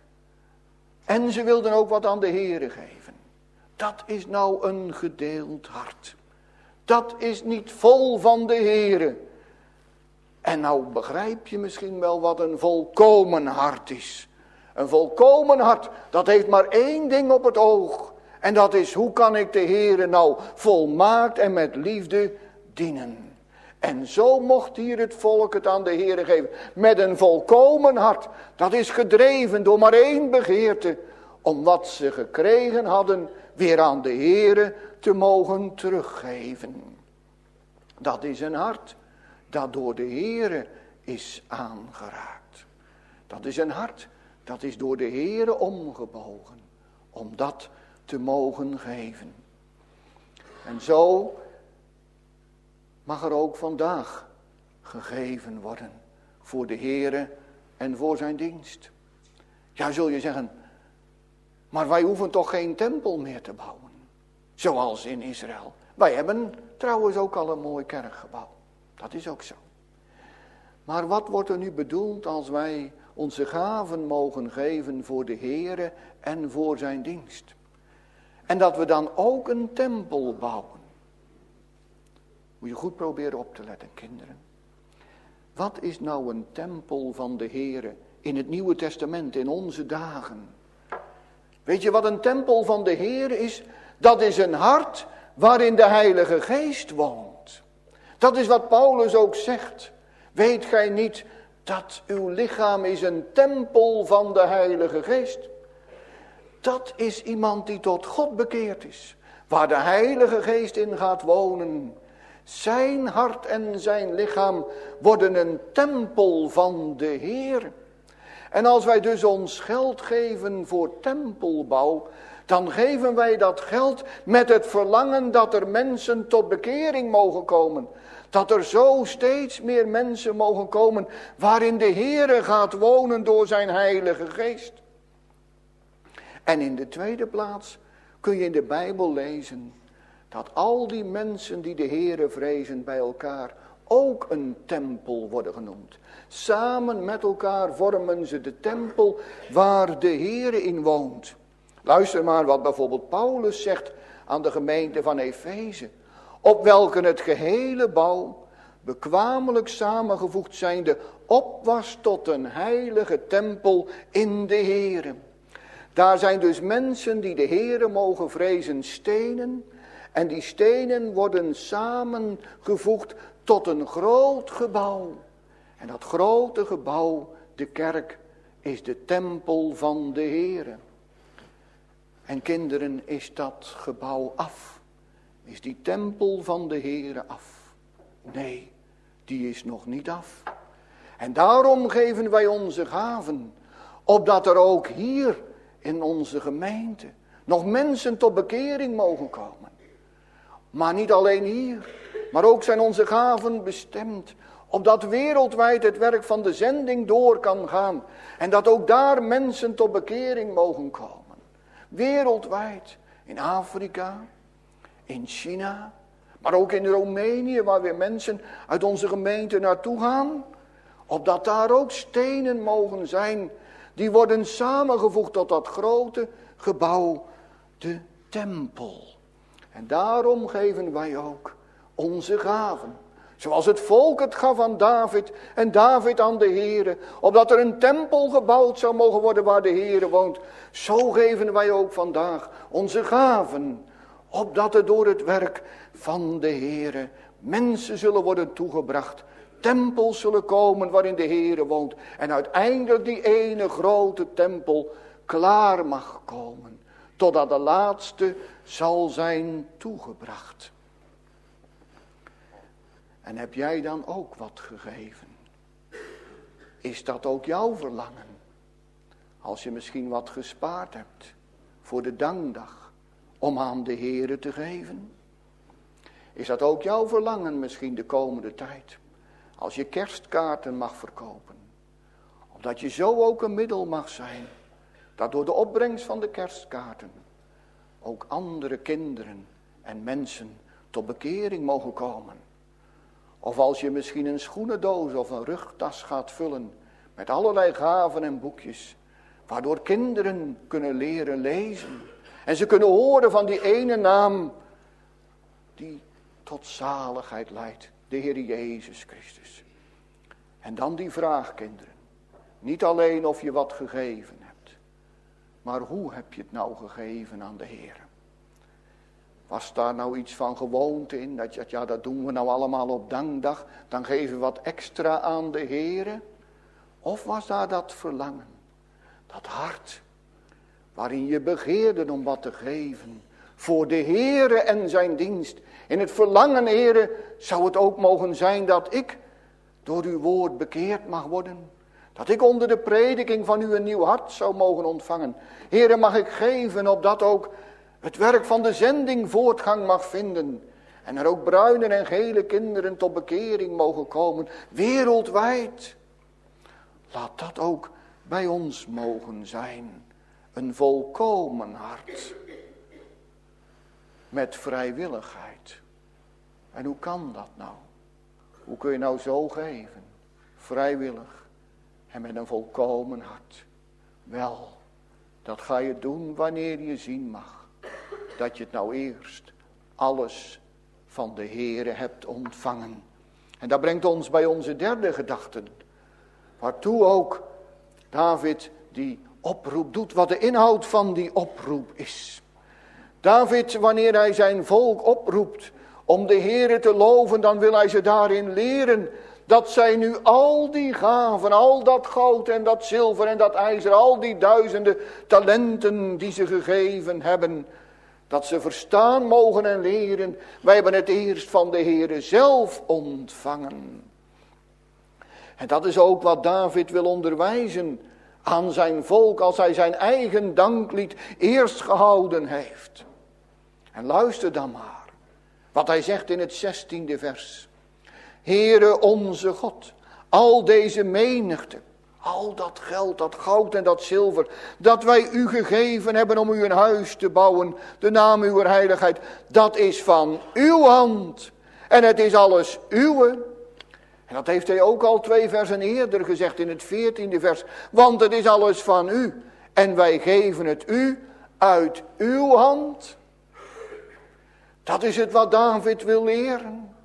en ze wilden ook wat aan de Heere geven. Dat is nou een gedeeld hart. Dat is niet vol van de Heere. En nou begrijp je misschien wel wat een volkomen hart is. Een volkomen hart, dat heeft maar één ding op het oog. En dat is, hoe kan ik de Heere nou volmaakt en met liefde dienen. En zo mocht hier het volk het aan de Heere geven. Met een volkomen hart. Dat is gedreven door maar één begeerte. Om wat ze gekregen hadden weer aan de Heere te mogen teruggeven. Dat is een hart dat door de Heere is aangeraakt. Dat is een hart dat is door de Heere omgebogen. Om dat te mogen geven. En zo mag er ook vandaag gegeven worden voor de Heere en voor zijn dienst. Ja, zul je zeggen, maar wij hoeven toch geen tempel meer te bouwen. Zoals in Israël. Wij hebben trouwens ook al een mooi kerkgebouw. Dat is ook zo. Maar wat wordt er nu bedoeld als wij onze gaven mogen geven voor de Heere en voor zijn dienst? En dat we dan ook een tempel bouwen. Moet je goed proberen op te letten, kinderen. Wat is nou een tempel van de Heere in het Nieuwe Testament, in onze dagen? Weet je wat een tempel van de Heere is? Dat is een hart waarin de Heilige Geest woont. Dat is wat Paulus ook zegt. Weet gij niet dat uw lichaam is een tempel van de Heilige Geest? Dat is iemand die tot God bekeerd is. Waar de Heilige Geest in gaat wonen. Zijn hart en zijn lichaam worden een tempel van de Heer. En als wij dus ons geld geven voor tempelbouw, dan geven wij dat geld met het verlangen dat er mensen tot bekering mogen komen. Dat er zo steeds meer mensen mogen komen waarin de Heere gaat wonen door zijn Heilige Geest. En in de tweede plaats kun je in de Bijbel lezen dat al die mensen die de Heere vrezen bij elkaar ook een tempel worden genoemd. Samen met elkaar vormen ze de tempel waar de Heere in woont. Luister maar wat bijvoorbeeld Paulus zegt aan de gemeente van Efeze. Op welke het gehele bouw bekwamelijk samengevoegd zijnde op was tot een heilige tempel in de Heere. Daar zijn dus mensen die de Heere mogen vrezen stenen. En die stenen worden samengevoegd tot een groot gebouw. En dat grote gebouw, de kerk, is de tempel van de Heere. En kinderen, is dat gebouw af? Is die tempel van de Heere af? Nee, die is nog niet af. En daarom geven wij onze gaven, opdat er ook hier in onze gemeente nog mensen tot bekering mogen komen. Maar niet alleen hier, maar ook zijn onze gaven bestemd, opdat wereldwijd het werk van de zending door kan gaan. En dat ook daar mensen tot bekering mogen komen. Wereldwijd, in Afrika, in China, maar ook in Roemenië, waar weer mensen uit onze gemeente naartoe gaan. Opdat daar ook stenen mogen zijn, die worden samengevoegd tot dat grote gebouw, de tempel. En daarom geven wij ook onze gaven. Zoals het volk het gaf aan David en David aan de Heere. Opdat er een tempel gebouwd zou mogen worden waar de Heere woont. Zo geven wij ook vandaag onze gaven. Opdat er door het werk van de Heere mensen zullen worden toegebracht. Tempels zullen komen waarin de Heere woont. En uiteindelijk die ene grote tempel klaar mag komen. Totdat de laatste zal zijn toegebracht. En heb jij dan ook wat gegeven? Is dat ook jouw verlangen? Als je misschien wat gespaard hebt voor de dankdag om aan de Heere te geven? Is dat ook jouw verlangen misschien de komende tijd? Als je kerstkaarten mag verkopen. Omdat je zo ook een middel mag zijn. Dat door de opbrengst van de kerstkaarten ook andere kinderen en mensen tot bekering mogen komen. Of als je misschien een schoenendoos of een rugtas gaat vullen met allerlei gaven en boekjes. Waardoor kinderen kunnen leren lezen. En ze kunnen horen van die ene naam die tot zaligheid leidt. De Heer Jezus Christus. En dan die vraag, kinderen. Niet alleen of je wat gegeven hebt. Maar hoe heb je het nou gegeven aan de Heer? Was daar nou iets van gewoonte in? Dat je, ja, dat doen we nou allemaal op dankdag. Dan geven we wat extra aan de Heer. Of was daar dat verlangen? Dat hart. Waarin je begeerde om wat te geven. Voor de Heere en zijn dienst. In het verlangen, Heere, zou het ook mogen zijn dat ik door uw woord bekeerd mag worden. Dat ik onder de prediking van u een nieuw hart zou mogen ontvangen. Heere, mag ik geven opdat ook het werk van de zending voortgang mag vinden. En er ook bruine en gele kinderen tot bekering mogen komen. Wereldwijd. Laat dat ook bij ons mogen zijn. Een volkomen hart. Met vrijwilligheid. En hoe kan dat nou? Hoe kun je nou zo geven? Vrijwillig. En met een volkomen hart. Wel, dat ga je doen wanneer je zien mag. Dat je het nou eerst alles van de Heere hebt ontvangen. En dat brengt ons bij onze derde gedachte. Waartoe ook David die oproep doet. Wat de inhoud van die oproep is. David, wanneer hij zijn volk oproept om de Heere te loven, dan wil hij ze daarin leren dat zij nu al die gaven, al dat goud en dat zilver en dat ijzer, al die duizenden talenten die ze gegeven hebben, dat ze verstaan mogen en leren. Wij hebben het eerst van de Heere zelf ontvangen. En dat is ook wat David wil onderwijzen aan zijn volk als hij zijn eigen danklied eerst gehouden heeft. En luister dan maar wat hij zegt in het zestiende vers. Heere onze God, al deze menigte, al dat geld, dat goud en dat zilver, dat wij u gegeven hebben om u een huis te bouwen, de naam uw heiligheid, dat is van uw hand. En het is alles uwe. En dat heeft hij ook al twee versen eerder gezegd in het veertiende vers. Want het is alles van u. En wij geven het u uit uw hand. Dat is het wat David wil leren.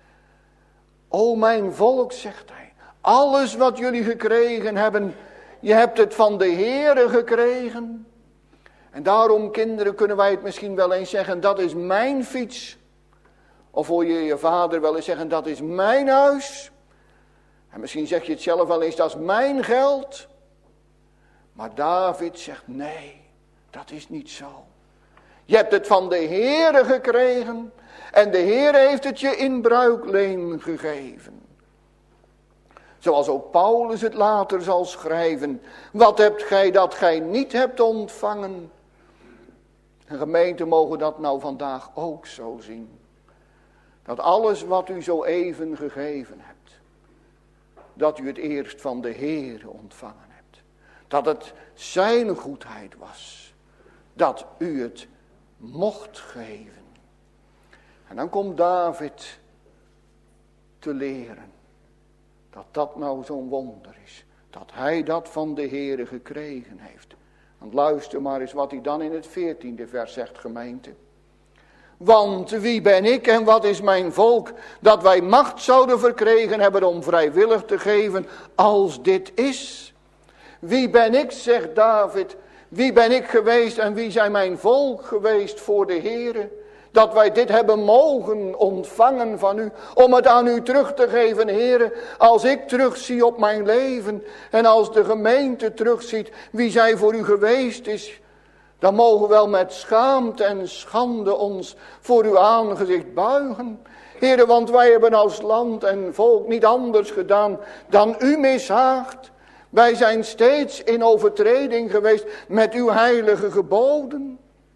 O mijn volk, zegt hij. Alles wat jullie gekregen hebben. Je hebt het van de Heere gekregen. En daarom, kinderen, kunnen wij het misschien wel eens zeggen. Dat is mijn fiets. Of hoor je je vader wel eens zeggen. Dat is mijn huis. En misschien zeg je het zelf wel eens. Dat is mijn geld. Maar David zegt nee. Dat is niet zo. Je hebt het van de Heere gekregen. En de Heere heeft het je in bruikleen gegeven. Zoals ook Paulus het later zal schrijven. Wat hebt gij dat gij niet hebt ontvangen? En gemeente, mogen dat nou vandaag ook zo zien. Dat alles wat u zo even gegeven hebt, dat u het eerst van de Heere ontvangen hebt. Dat het zijn goedheid was, dat u het mocht geven. En dan komt David te leren dat dat nou zo'n wonder is. Dat hij dat van de Heere gekregen heeft. Want luister maar eens wat hij dan in het veertiende vers zegt, gemeente. Want wie ben ik en wat is mijn volk, dat wij macht zouden verkregen hebben om vrijwillig te geven als dit is. Wie ben ik, zegt David, wie ben ik geweest en wie zijn mijn volk geweest voor de Heere, dat wij dit hebben mogen ontvangen van u, om het aan u terug te geven, Heere, als ik terugzie op mijn leven en als de gemeente terugziet wie zij voor u geweest is, dan mogen we wel met schaamte en schande ons voor uw aangezicht buigen. Heere, want wij hebben als land en volk niet anders gedaan dan u mishaagd. Wij zijn steeds in overtreding geweest met uw heilige geboden.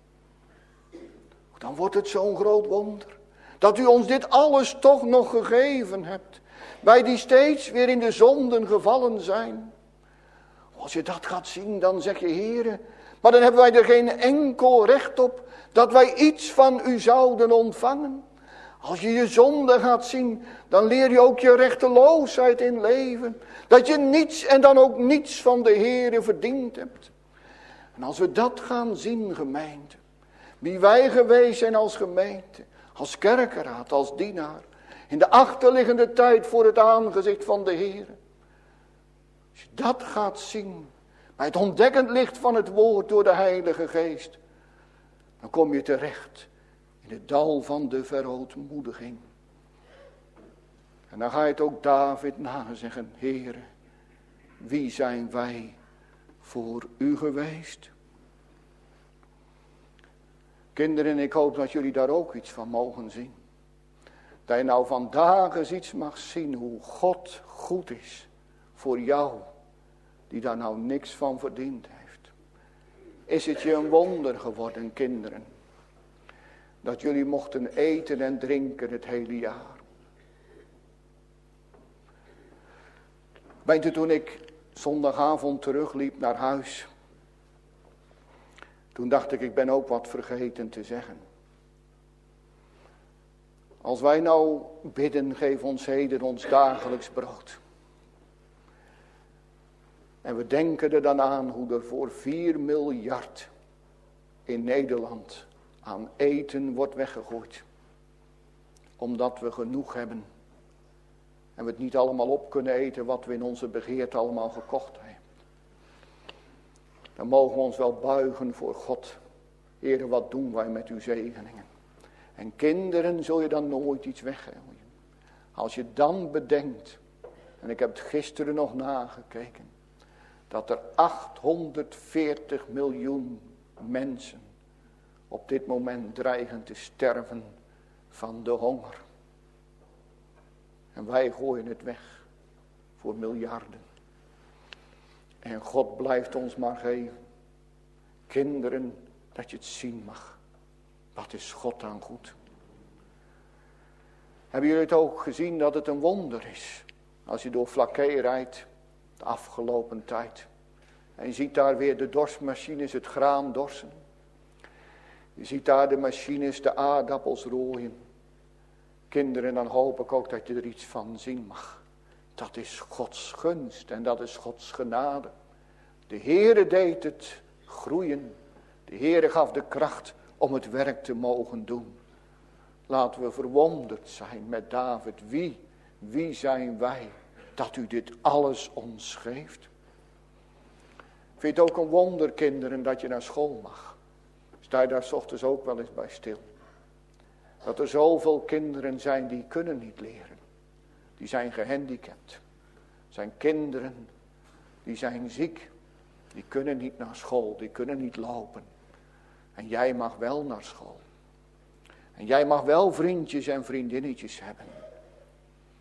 Dan wordt het zo'n groot wonder. Dat u ons dit alles toch nog gegeven hebt. Wij die steeds weer in de zonden gevallen zijn. Als je dat gaat zien, dan zeg je, Heere, maar dan hebben wij er geen enkel recht op dat wij iets van u zouden ontvangen. Als je je zonde gaat zien, dan leer je ook je rechteloosheid in leven. Dat je niets en dan ook niets van de Heere verdiend hebt. En als we dat gaan zien, gemeente, wie wij geweest zijn als gemeente, als kerkeraad, als dienaar, in de achterliggende tijd voor het aangezicht van de Heere. Als je dat gaat zien, bij het ontdekkend licht van het woord door de Heilige Geest, dan kom je terecht in het dal van de verootmoediging. En dan ga je het ook David nazeggen, Heere, wie zijn wij voor u geweest? Kinderen, ik hoop dat jullie daar ook iets van mogen zien. Dat je nou vandaag eens iets mag zien hoe God goed is voor jou, die daar nou niks van verdiend heeft. Is het je een wonder geworden, kinderen, dat jullie mochten eten en drinken het hele jaar. Weet u, toen ik zondagavond terugliep naar huis, toen dacht ik, ik ben ook wat vergeten te zeggen. Als wij nou bidden, geef ons heden ons dagelijks brood. En we denken er dan aan hoe er voor vier miljard in Nederland aan eten wordt weggegooid. Omdat we genoeg hebben. En we het niet allemaal op kunnen eten wat we in onze begeerte allemaal gekocht hebben. Dan mogen we ons wel buigen voor God. Heere, wat doen wij met uw zegeningen? En kinderen, zul je dan nooit iets weggooien. Als je dan bedenkt, en ik heb het gisteren nog nagekeken, dat er achthonderdveertig miljoen mensen op dit moment dreigen te sterven van de honger. En wij gooien het weg voor miljarden. En God blijft ons maar geven. Kinderen, dat je het zien mag. Wat is God dan goed? Hebben jullie het ook gezien dat het een wonder is? Als je door Vlakke rijdt, de afgelopen tijd. En je ziet daar weer de dorsmachines het graan dorsen. Je ziet daar de machines de aardappels rooien. Kinderen, dan hoop ik ook dat je er iets van zien mag. Dat is Gods gunst en dat is Gods genade. De Heere deed het groeien. De Heere gaf de kracht om het werk te mogen doen. Laten we verwonderd zijn met David. Wie, wie zijn wij dat u dit alles ons geeft? Vind je het ook een wonder, kinderen, dat je naar school mag? Sta je daar 's ochtends ook wel eens bij stil? Dat er zoveel kinderen zijn die kunnen niet leren. Die zijn gehandicapt. Zijn kinderen die zijn ziek. Die kunnen niet naar school. Die kunnen niet lopen. En jij mag wel naar school. En jij mag wel vriendjes en vriendinnetjes hebben.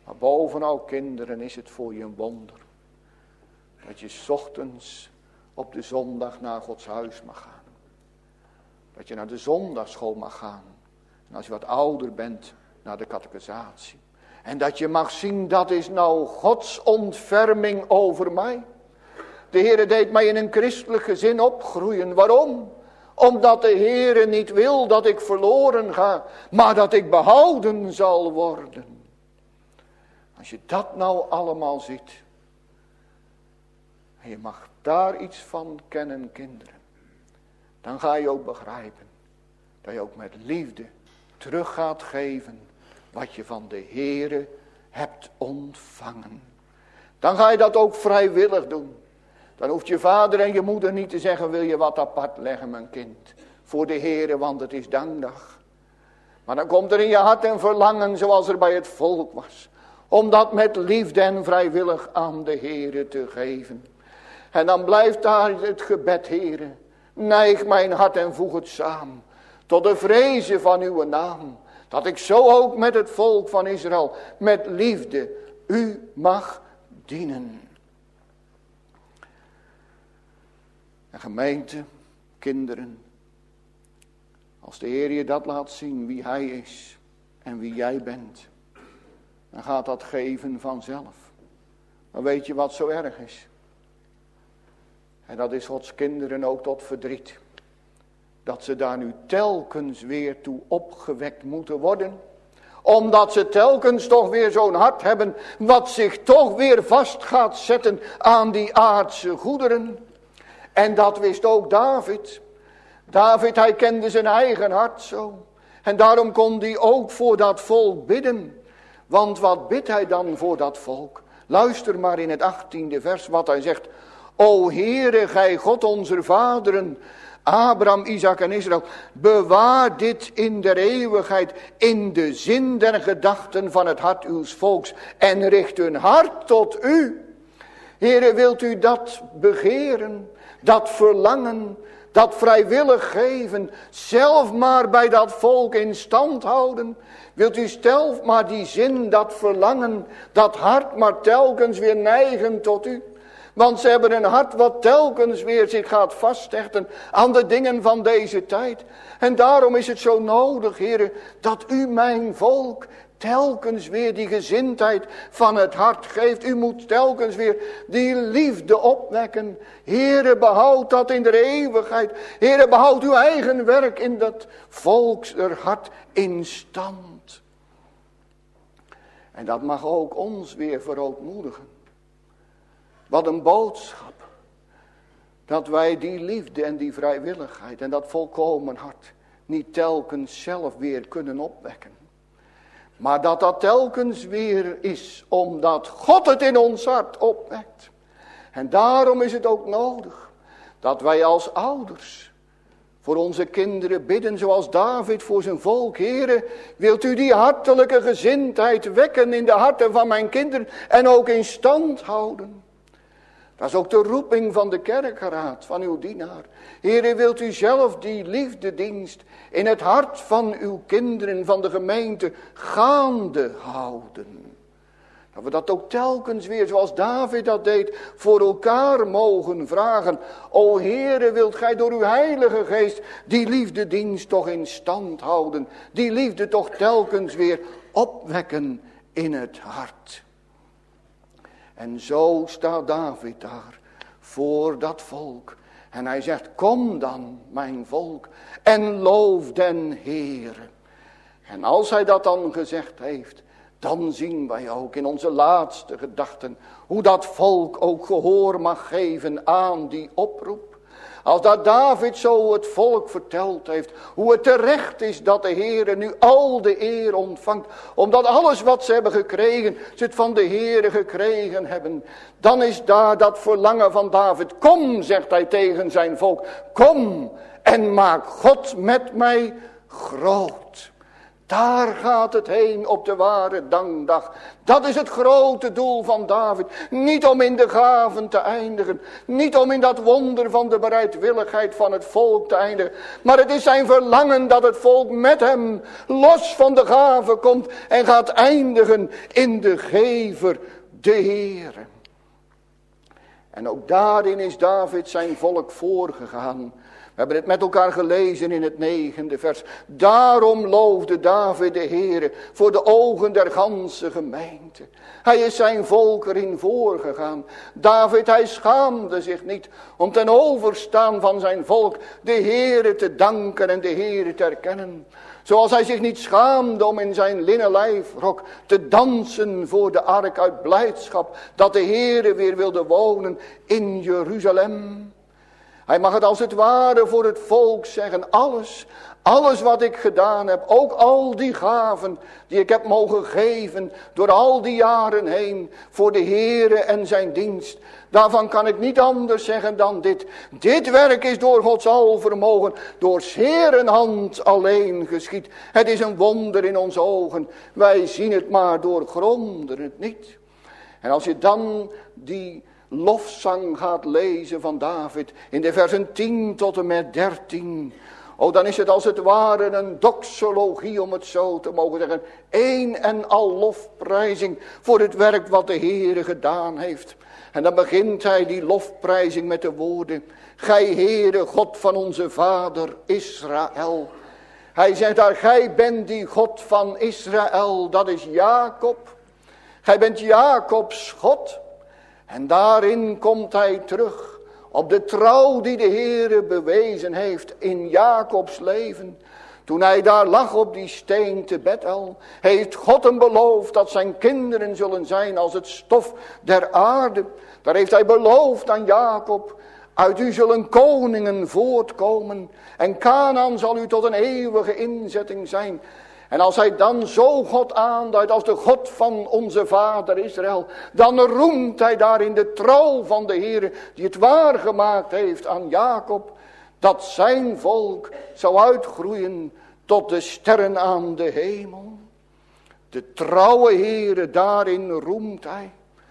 Maar bovenal, kinderen, is het voor je een wonder. Dat je 's ochtends op de zondag naar Gods huis mag gaan. Dat je naar de zondagschool mag gaan. En als je wat ouder bent, naar de catechisatie. En dat je mag zien, dat is nou Gods ontferming over mij. De Heere deed mij in een christelijk gezin opgroeien. Waarom? Omdat de Heere niet wil dat ik verloren ga, maar dat ik behouden zal worden. Als je dat nou allemaal ziet, en je mag daar iets van kennen, kinderen, dan ga je ook begrijpen dat je ook met liefde terug gaat geven wat je van de Heere hebt ontvangen. Dan ga je dat ook vrijwillig doen. Dan hoeft je vader en je moeder niet te zeggen, wil je wat apart leggen, mijn kind, voor de Heere, want het is dankdag. Maar dan komt er in je hart een verlangen, zoals er bij het volk was, om dat met liefde en vrijwillig aan de Heere te geven. En dan blijft daar het gebed, Heere, neig mijn hart en voeg het samen, tot de vrezen van uw naam, dat ik zo ook met het volk van Israël, met liefde, u mag dienen. En gemeente, kinderen, als de Heer je dat laat zien wie Hij is en wie jij bent, dan gaat dat geven vanzelf. Maar weet je wat zo erg is? En dat is Gods kinderen ook tot verdriet. Dat ze daar nu telkens weer toe opgewekt moeten worden. Omdat ze telkens toch weer zo'n hart hebben, wat zich toch weer vast gaat zetten aan die aardse goederen. En dat wist ook David. David, hij kende zijn eigen hart zo. En daarom kon hij ook voor dat volk bidden. Want wat bidt hij dan voor dat volk? Luister maar in het achttiende vers wat hij zegt. O Heere, gij God onze vaderen, Abraham, Isaac en Israël, bewaar dit in der eeuwigheid, in de zin der gedachten van het hart uws volks, en richt hun hart tot u. Heere, wilt u dat begeren, dat verlangen, dat vrijwillig geven, zelf maar bij dat volk in stand houden? Wilt u zelf maar die zin, dat verlangen, dat hart maar telkens weer neigen tot u? Want ze hebben een hart wat telkens weer zich gaat vasthechten aan de dingen van deze tijd. En daarom is het zo nodig, Heere, dat u mijn volk telkens weer die gezindheid van het hart geeft. U moet telkens weer die liefde opwekken. Heere, behoud dat in de eeuwigheid. Heere, behoud uw eigen werk in dat volkshart in stand. En dat mag ook ons weer verootmoedigen. Wat een boodschap. Dat wij die liefde en die vrijwilligheid en dat volkomen hart niet telkens zelf weer kunnen opwekken. Maar dat dat telkens weer is omdat God het in ons hart opwekt. En daarom is het ook nodig dat wij als ouders voor onze kinderen bidden zoals David voor zijn volk. Heere, wilt u die hartelijke gezindheid wekken in de harten van mijn kinderen en ook in stand houden? Dat is ook de roeping van de kerkeraad, van uw dienaar. Heere, wilt u zelf die liefdedienst in het hart van uw kinderen, van de gemeente, gaande houden. Dat we dat ook telkens weer, zoals David dat deed, voor elkaar mogen vragen. O Heere, wilt gij door uw heilige geest die liefdedienst toch in stand houden. Die liefde toch telkens weer opwekken in het hart. En zo staat David daar voor dat volk. En hij zegt, kom dan mijn volk en loof den Heere. En als hij dat dan gezegd heeft, dan zien wij ook in onze laatste gedachten hoe dat volk ook gehoor mag geven aan die oproep. Als dat David zo het volk verteld heeft, hoe het terecht is dat de Heere nu al de eer ontvangt. Omdat alles wat ze hebben gekregen, ze het van de Heere gekregen hebben. Dan is daar dat verlangen van David. Kom, zegt hij tegen zijn volk, kom en maak God met mij groot. Daar gaat het heen op de ware dankdag. Dat is het grote doel van David. Niet om in de gaven te eindigen. Niet om in dat wonder van de bereidwilligheid van het volk te eindigen. Maar het is zijn verlangen dat het volk met hem los van de gaven komt. En gaat eindigen in de gever, de Heere. En ook daarin is David zijn volk voorgegaan. We hebben het met elkaar gelezen in het negende vers. Daarom loofde David de Heere voor de ogen der ganse gemeente. Hij is zijn volk erin voorgegaan. David, hij schaamde zich niet om ten overstaan van zijn volk de Heere te danken en de Heere te erkennen. Zoals hij zich niet schaamde om in zijn linnen lijfrok te dansen voor de ark uit blijdschap dat de Heere weer wilde wonen in Jeruzalem. Hij mag het als het ware voor het volk zeggen. Alles, alles wat ik gedaan heb. Ook al die gaven die ik heb mogen geven door al die jaren heen. Voor de Heere en zijn dienst. Daarvan kan ik niet anders zeggen dan dit. Dit werk is door Gods alvermogen. Door 's Heeren hand alleen geschied. Het is een wonder in onze ogen. Wij zien het maar, doorgronden het niet. En als je dan die lofzang gaat lezen van David in de versen tien tot en met dertien. Oh, dan is het als het ware een doxologie, om het zo te mogen zeggen. Eén en al lofprijzing voor het werk wat de Heere gedaan heeft. En dan begint hij die lofprijzing met de woorden: Gij Heere, God van onze vader Israël. Hij zegt daar: Gij bent die God van Israël, dat is Jacob. Gij bent Jacobs God. En daarin komt hij terug op de trouw die de Heere bewezen heeft in Jacobs leven. Toen hij daar lag op die steen te Bethel, heeft God hem beloofd dat zijn kinderen zullen zijn als het stof der aarde. Daar heeft hij beloofd aan Jacob: uit u zullen koningen voortkomen en Kanaan zal u tot een eeuwige inzetting zijn. En als hij dan zo God aanduidt als de God van onze vader Israël, dan roemt hij daarin de trouw van de Heere die het waargemaakt heeft aan Jacob, dat zijn volk zou uitgroeien tot de sterren aan de hemel. De trouwe Heere, daarin roemt hij.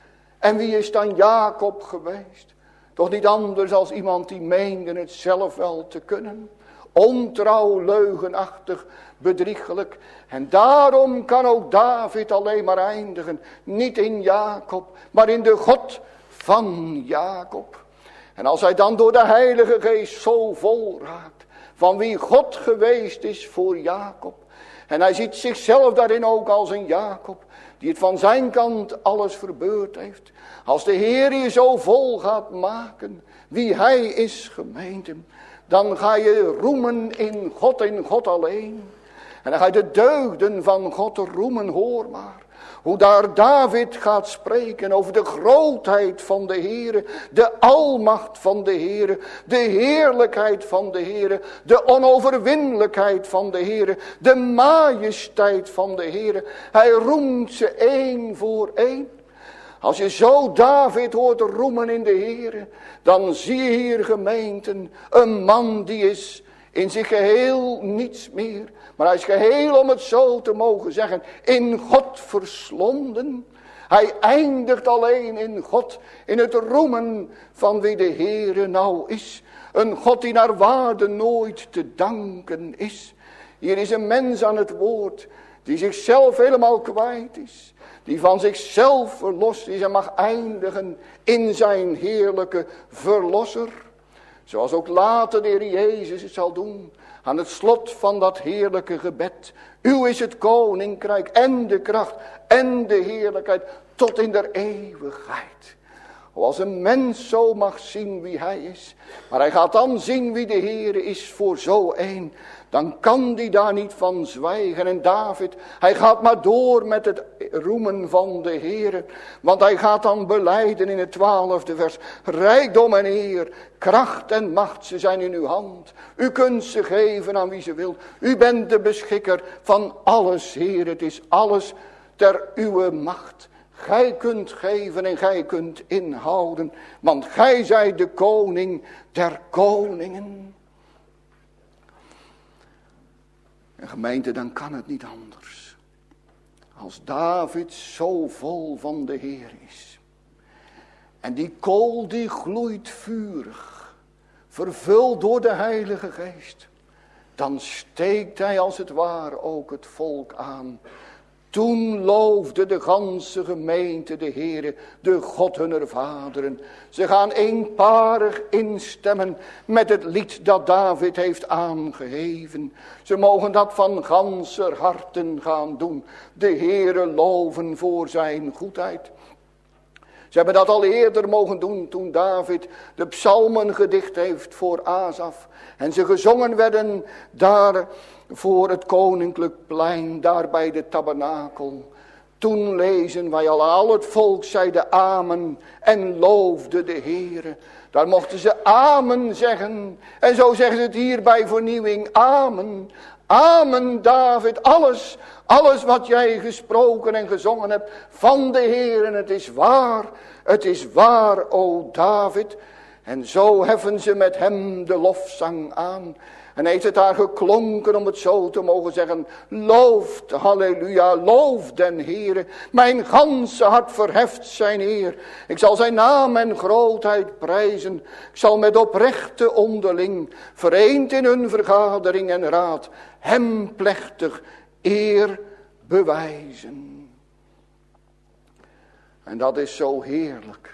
En wie is dan Jacob geweest? Toch niet anders als iemand die meende het zelf wel te kunnen. Ontrouw, leugenachtig, bedriegelijk. En daarom kan ook David alleen maar eindigen. Niet in Jacob, maar in de God van Jacob. En als hij dan door de Heilige Geest zo vol raakt van wie God geweest is voor Jacob. En hij ziet zichzelf daarin ook als een Jacob, die het van zijn kant alles verbeurd heeft. Als de Heer je zo vol gaat maken wie hij is, gemeente, dan ga je roemen in God, in God alleen. En dan ga je de deugden van God roemen, hoor maar. Hoe daar David gaat spreken over de grootheid van de Heere, de almacht van de Heere, de heerlijkheid van de Heere, de onoverwinnelijkheid van de Heere, de majesteit van de Heere. Hij roemt ze één voor één. Als je zo David hoort roemen in de Heere, dan zie je hier, gemeenten, een man die is in zich geheel niets meer. Maar hij is geheel, om het zo te mogen zeggen, in God verslonden. Hij eindigt alleen in God, in het roemen van wie de Heere nou is. Een God die naar waarde nooit te danken is. Hier is een mens aan het woord, die zichzelf helemaal kwijt is. Die van zichzelf verlost is en mag eindigen in zijn heerlijke verlosser. Zoals ook later de Heer Jezus het zal doen. Aan het slot van dat heerlijke gebed. Uw is het koninkrijk en de kracht en de heerlijkheid tot in der eeuwigheid. Als een mens zo mag zien wie hij is. Maar hij gaat dan zien wie de Heer is voor zo een. Dan kan die daar niet van zwijgen. En David, hij gaat maar door met het roemen van de Heer. Want hij gaat dan belijden in het twaalfde vers. Rijkdom en eer, kracht en macht, ze zijn in uw hand. U kunt ze geven aan wie ze wilt. U bent de beschikker van alles, Heer. Het is alles ter uwe macht. Gij kunt geven en gij kunt inhouden. Want gij zijt de koning der koningen. En gemeente, dan kan het niet anders. Als David zo vol van de Heer is. En die kool die gloeit vurig. Vervuld door de Heilige Geest. Dan steekt hij als het ware ook het volk aan. Toen loofde de ganse gemeente de Heere, de God hunner vaderen. Ze gaan eenparig instemmen met het lied dat David heeft aangeheven. Ze mogen dat van ganser harten gaan doen. De Heere loven voor zijn goedheid. Ze hebben dat al eerder mogen doen toen David de psalmen gedicht heeft voor Asaf. En ze gezongen werden daar voor het koninklijk plein, daar bij de tabernakel. Toen lezen wij al, al het volk zeide amen en loofde de Heere. Daar mochten ze amen zeggen. En zo zeggen ze het hier bij vernieuwing, amen. Amen David, alles, alles wat jij gesproken en gezongen hebt van de Heer. En het is waar, het is waar, o David. En zo heffen ze met hem de lofzang aan. En heeft het daar geklonken om het zo te mogen zeggen. Looft, halleluja, loof den Heere. Mijn ganse hart verheft zijn eer. Ik zal zijn naam en grootheid prijzen. Ik zal met oprechte onderling, vereend in hun vergadering en raad, hem plechtig eer bewijzen. En dat is zo heerlijk.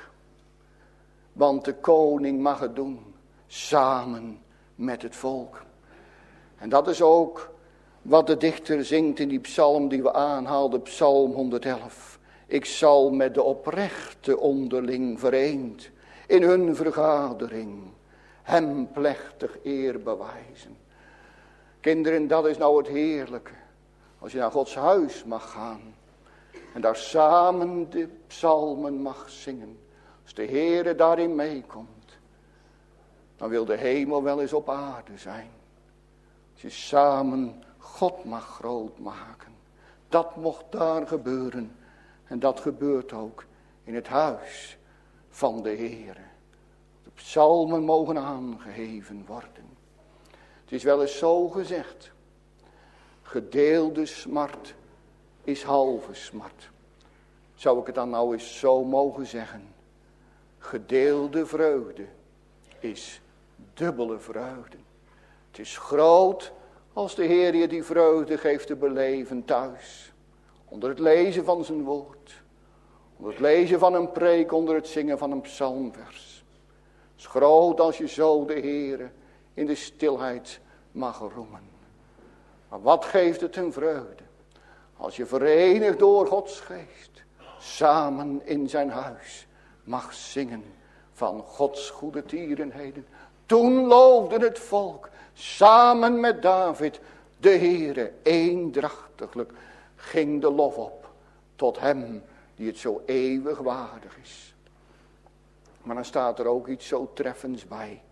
Want de koning mag het doen, samen met het volk. En dat is ook wat de dichter zingt in die psalm die we aanhaalden, psalm honderdelf. Ik zal met de oprechte onderling vereend, in hun vergadering, hem plechtig eer bewijzen. Kinderen, dat is nou het heerlijke. Als je naar Gods huis mag gaan en daar samen de psalmen mag zingen. Als de Heere daarin meekomt, dan wil de hemel wel eens op aarde zijn. Als je samen God mag groot maken. Dat mocht daar gebeuren. En dat gebeurt ook in het huis van de Heere. De psalmen mogen aangeheven worden. Het is wel eens zo gezegd. Gedeelde smart is halve smart. Zou ik het dan nou eens zo mogen zeggen? Gedeelde vreugde is dubbele vreugde. Het is groot als de Heer je die vreugde geeft te beleven thuis. Onder het lezen van zijn woord. Onder het lezen van een preek, onder het zingen van een psalmvers. Het is groot als je zo de Heer in de stilheid mag roemen. Maar wat geeft het een vreugde? Als je verenigd door Gods geest samen in zijn huis mag zingen van Gods goede tierenheden. Toen loofde het volk samen met David de Heere eendrachtiglijk ging de lof op tot hem die het zo eeuwig waardig is. Maar dan staat er ook iets zo treffends bij.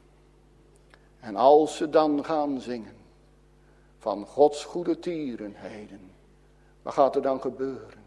En als ze dan gaan zingen van Gods goede tierenheden, wat gaat er dan gebeuren?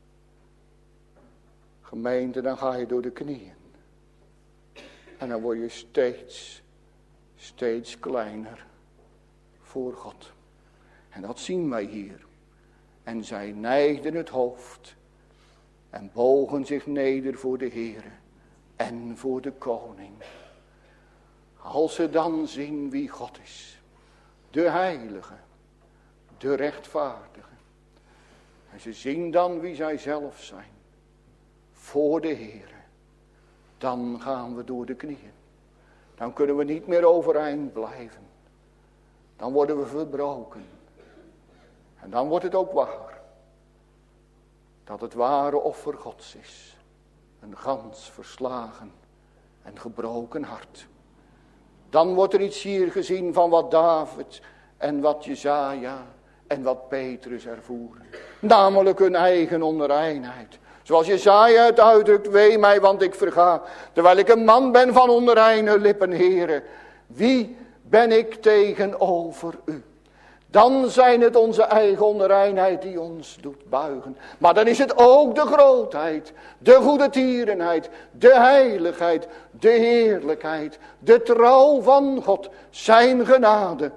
Gemeente, dan ga je door de knieën. En dan word je steeds, steeds kleiner voor God. En dat zien wij hier. En zij neigden het hoofd en bogen zich neder voor de Heere en voor de koning. Als ze dan zien wie God is, de heilige, de rechtvaardige. En ze zien dan wie zij zelf zijn, voor de Heere. Dan gaan we door de knieën. Dan kunnen we niet meer overeind blijven. Dan worden we verbroken. En dan wordt het ook waar. Dat het ware offer Gods is. Een gans verslagen en gebroken hart. Dan wordt er iets hier gezien van wat David en wat Jesaja en wat Petrus ervoeren. Namelijk hun eigen onreinheid. Zoals Jesaja het uitdrukt, wee mij, want ik verga. Terwijl ik een man ben van onreine lippen, Heere. Wie ben ik tegenover u? Dan zijn het onze eigen onreinheid die ons doet buigen. Maar dan is het ook de grootheid, de goede tierenheid, de heiligheid, de heerlijkheid, de trouw van God, zijn genade,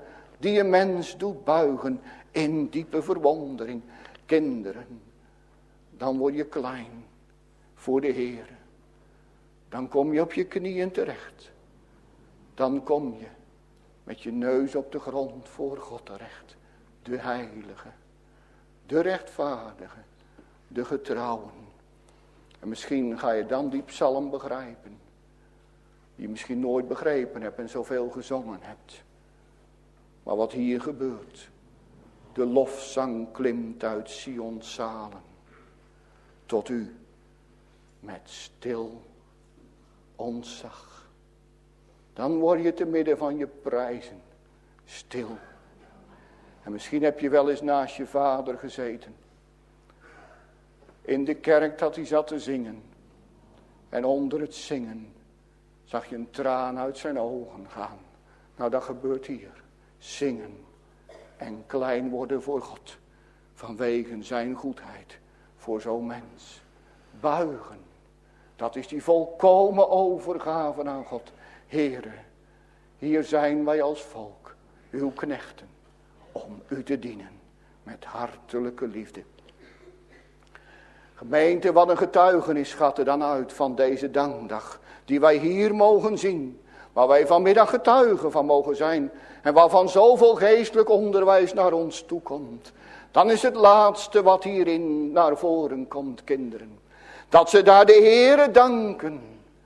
die een mens doet buigen in diepe verwondering. Kinderen, dan word je klein voor de Heer. Dan kom je op je knieën terecht. Dan kom je met je neus op de grond voor God terecht. De heilige, de rechtvaardige, de getrouwen. En misschien ga je dan die psalm begrijpen. Die je misschien nooit begrepen hebt en zoveel gezongen hebt. Maar wat hier gebeurt. De lofzang klimt uit Sions zalen. Tot u met stil ontzag. Dan word je te midden van je prijzen stil. En misschien heb je wel eens naast je vader gezeten. In de kerk dat hij zat te zingen. En onder het zingen zag je een traan uit zijn ogen gaan. Nou, dat gebeurt hier. Zingen en klein worden voor God. Vanwege zijn goedheid voor zo'n mens. Buigen. Dat is die volkomen overgave aan God. Heere, hier zijn wij als volk, uw knechten, om u te dienen met hartelijke liefde. Gemeente, wat een getuigenis gaat er dan uit van deze dankdag, die wij hier mogen zien, waar wij vanmiddag getuigen van mogen zijn, en waarvan zoveel geestelijk onderwijs naar ons toekomt. Dan is het laatste wat hierin naar voren komt, kinderen. Dat ze daar de Heere danken.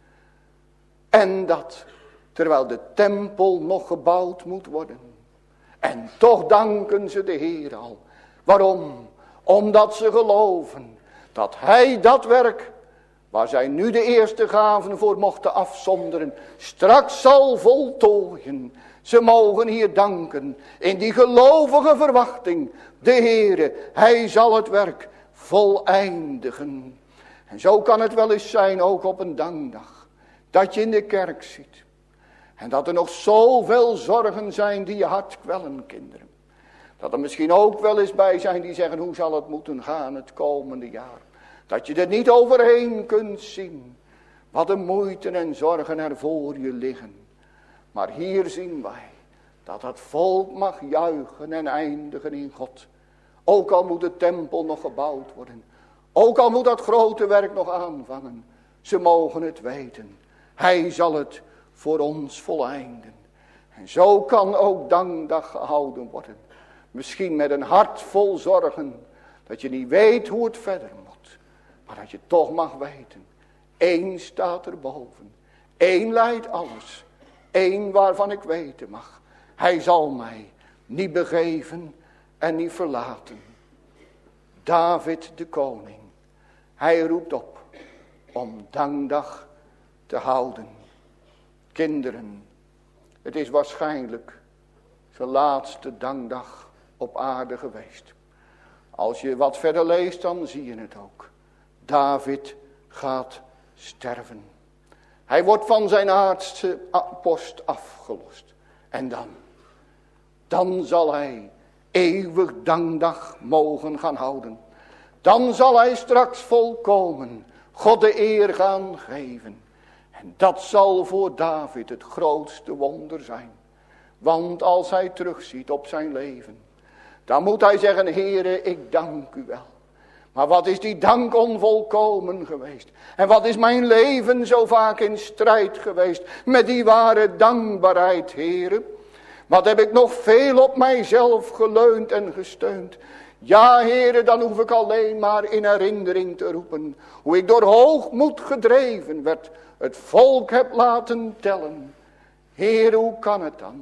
En dat, terwijl de tempel nog gebouwd moet worden. En toch danken ze de Heere al. Waarom? Omdat ze geloven dat hij dat werk, waar zij nu de eerste gaven voor mochten afzonderen, straks zal voltooien. Ze mogen hier danken in die gelovige verwachting. De Heere, hij zal het werk voleindigen. En zo kan het wel eens zijn, ook op een dankdag, dat je in de kerk ziet. En dat er nog zoveel zorgen zijn die je hart kwellen, kinderen. Dat er misschien ook wel eens bij zijn die zeggen, hoe zal het moeten gaan het komende jaar. Dat je er niet overheen kunt zien. Wat een moeite en zorgen er voor je liggen. Maar hier zien wij dat het volk mag juichen en eindigen in God. Ook al moet de tempel nog gebouwd worden. Ook al moet dat grote werk nog aanvangen. Ze mogen het weten. Hij zal het voor ons voleinden. En zo kan ook dankdag gehouden worden. Misschien met een hart vol zorgen. Dat je niet weet hoe het verder moet. Maar dat je toch mag weten. Eén staat erboven. Eén leidt alles. Eén waarvan ik weten mag. Hij zal mij niet begeven en niet verlaten. David de koning. Hij roept op om dankdag te houden. Kinderen, het is waarschijnlijk zijn laatste dankdag op aarde geweest. Als je wat verder leest, dan zie je het ook. David gaat sterven. Hij wordt van zijn aardse post afgelost. En dan, dan zal hij eeuwig dankdag mogen gaan houden. Dan zal hij straks volkomen God de eer gaan geven. En dat zal voor David het grootste wonder zijn. Want als hij terugziet op zijn leven, dan moet hij zeggen, Heere, ik dank u wel. Maar wat is die dank onvolkomen geweest. En wat is mijn leven zo vaak in strijd geweest met die ware dankbaarheid, Heere. Wat heb ik nog veel op mijzelf geleund en gesteund. Ja, Heere, dan hoef ik alleen maar in herinnering te roepen. Hoe ik door hoogmoed gedreven werd. Het volk heb laten tellen. Heere, hoe kan het dan?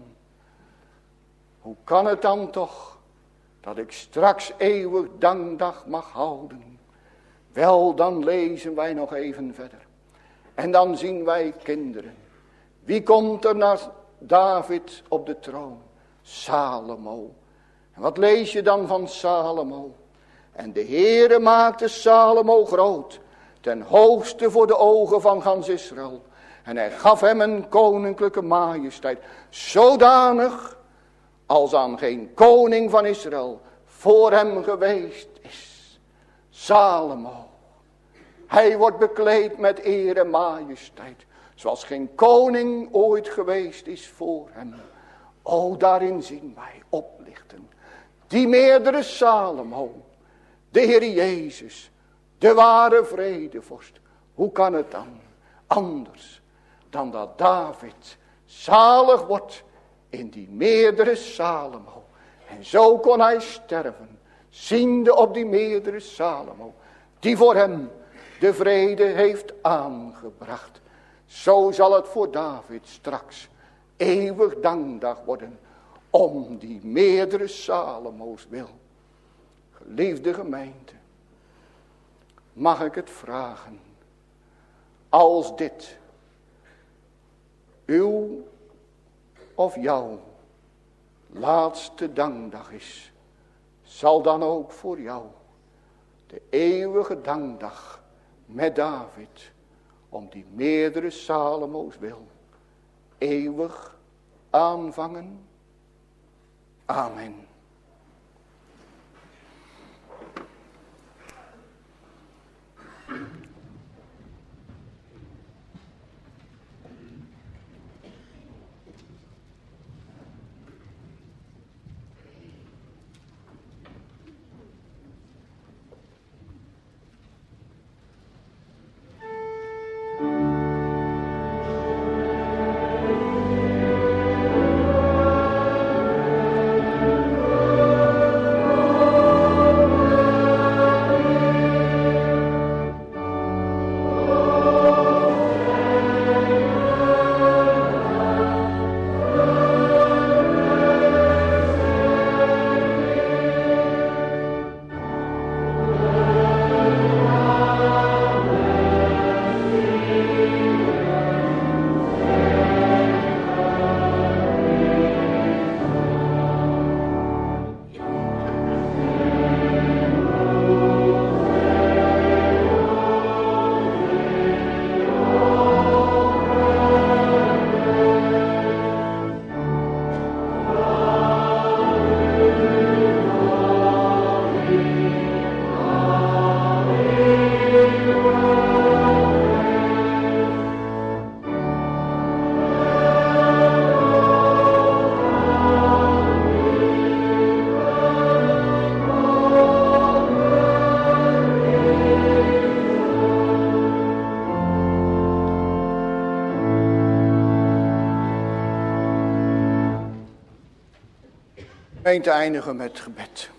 Hoe kan het dan toch? Dat ik straks eeuwig dankdag mag houden. Wel, dan lezen wij nog even verder. En dan zien wij kinderen. Wie komt er naar David op de troon? Salomo. En wat lees je dan van Salomo? En de Heere maakte Salomo groot, ten hoogste voor de ogen van gans Israël. En hij gaf hem een koninklijke majesteit, zodanig als aan geen koning van Israël voor hem geweest is. Salomo. Hij wordt bekleed met eer en majesteit, zoals geen koning ooit geweest is voor hem. O, daarin zien wij oplichten. Die meerdere Salomo. De Heer Jezus. De ware vredevorst. Hoe kan het dan anders dan dat David zalig wordt in die meerdere Salomo. En zo kon hij sterven. Ziende op die meerdere Salomo. Die voor hem de vrede heeft aangebracht. Zo zal het voor David straks eeuwig dankdag worden. Om die meerdere Salomo's wil. Geliefde gemeente. Mag ik het vragen. Als dit uw of jouw laatste dankdag is. Zal dan ook voor jou de eeuwige dankdag met David. Om die meerdere Salomo's wil. Eeuwig aanvangen. Amen. Te eindigen met gebed.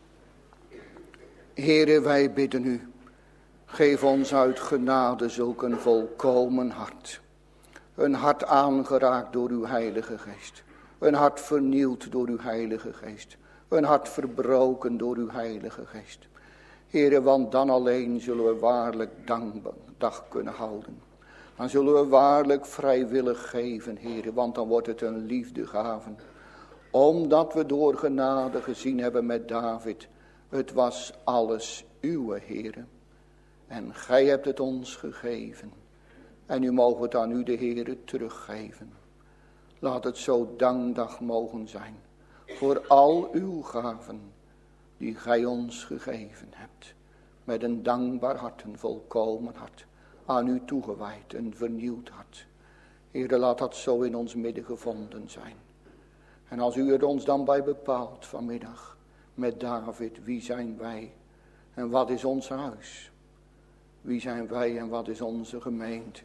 Heere, wij bidden u, geef ons uit genade zulk een volkomen hart. Een hart aangeraakt door uw heilige geest. Een hart vernield door uw heilige geest. Een hart verbroken door uw heilige geest. Heere, want dan alleen zullen we waarlijk dankdag kunnen houden. Dan zullen we waarlijk vrijwillig geven, Heere, want dan wordt het een liefdegave. Omdat we door genade gezien hebben met David. Het was alles uwe, Heere. En gij hebt het ons gegeven. En nu mogen we het aan u, de Heere, teruggeven. Laat het zo dankdag mogen zijn. Voor al uw gaven. Die gij ons gegeven hebt. Met een dankbaar hart, een volkomen hart. Aan u toegewijd, een vernieuwd hart. Heere, laat dat zo in ons midden gevonden zijn. En als u er ons dan bij bepaalt vanmiddag. Met David, wie zijn wij? En wat is ons huis? Wie zijn wij en wat is onze gemeente?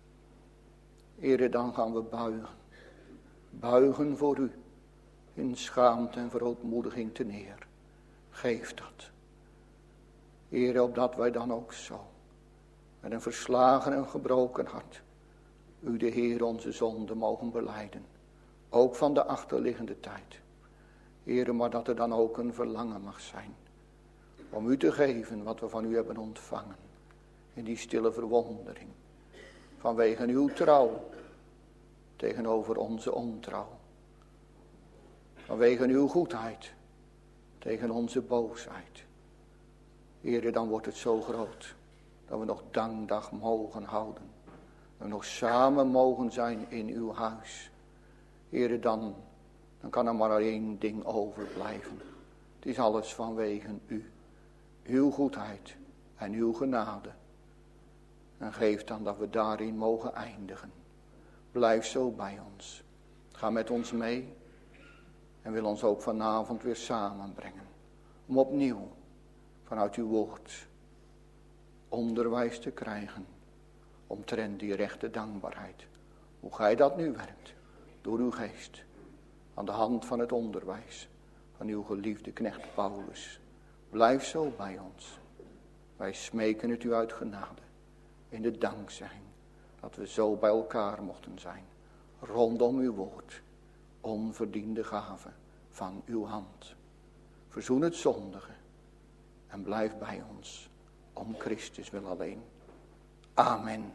Heere, dan gaan we buigen. Buigen voor u. In schaamte en verootmoediging te neer. Geef dat. Heere, opdat wij dan ook zo. Met een verslagen en gebroken hart. U de Heer onze zonde mogen belijden. Ook van de achterliggende tijd. Heere, maar dat er dan ook een verlangen mag zijn. Om u te geven wat we van u hebben ontvangen. In die stille verwondering. Vanwege uw trouw. Tegenover onze ontrouw. Vanwege uw goedheid. Tegen onze boosheid. Heere, dan wordt het zo groot. Dat we nog dankdag mogen houden. Dat we nog samen mogen zijn in uw huis. Heere, dan, dan kan er maar één ding overblijven. Het is alles vanwege u. Uw goedheid en uw genade. En geef dan dat we daarin mogen eindigen. Blijf zo bij ons. Ga met ons mee. En wil ons ook vanavond weer samenbrengen. Om opnieuw vanuit uw woord onderwijs te krijgen. Omtrent die rechte dankbaarheid. Hoe gij dat nu werkt. Door uw geest. Aan de hand van het onderwijs. Van uw geliefde knecht Paulus. Blijf zo bij ons. Wij smeken het u uit genade. In de dankzegging. Dat we zo bij elkaar mochten zijn. Rondom uw woord. Onverdiende gave van uw hand. Verzoen het zondige. En blijf bij ons. Om Christus wil alleen. Amen.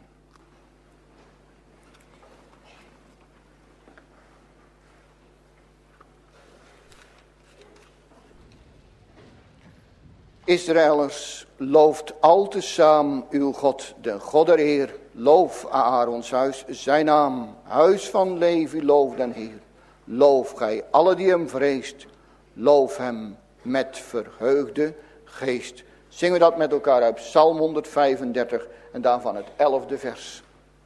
Israëlers, looft al tezaam uw God, de God der Heer. Loof Aarons huis, zijn naam. Huis van Levi, loof den Heer. Loof gij alle die hem vreest. Loof hem met verheugde geest. Zingen we dat met elkaar uit Psalm honderdvijfendertig en daarvan het elfde vers.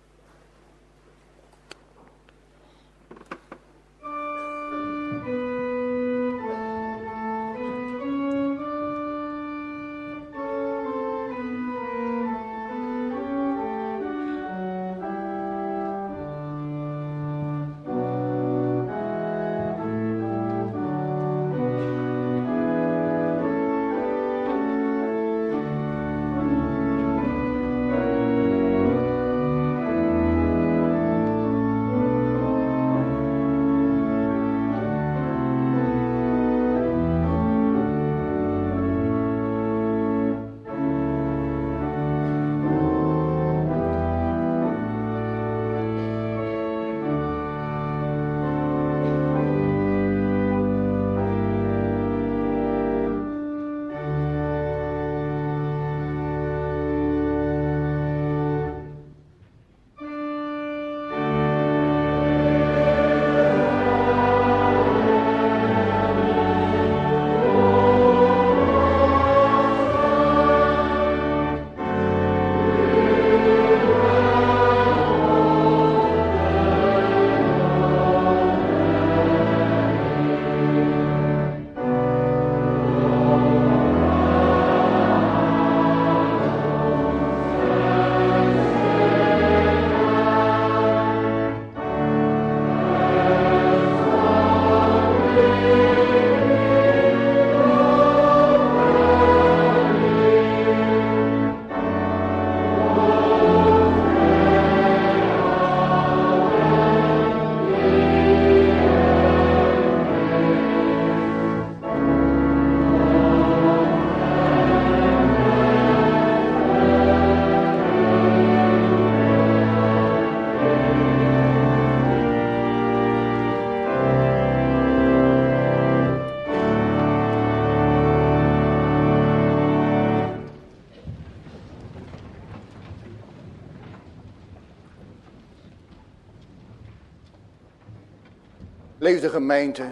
Leefde gemeente,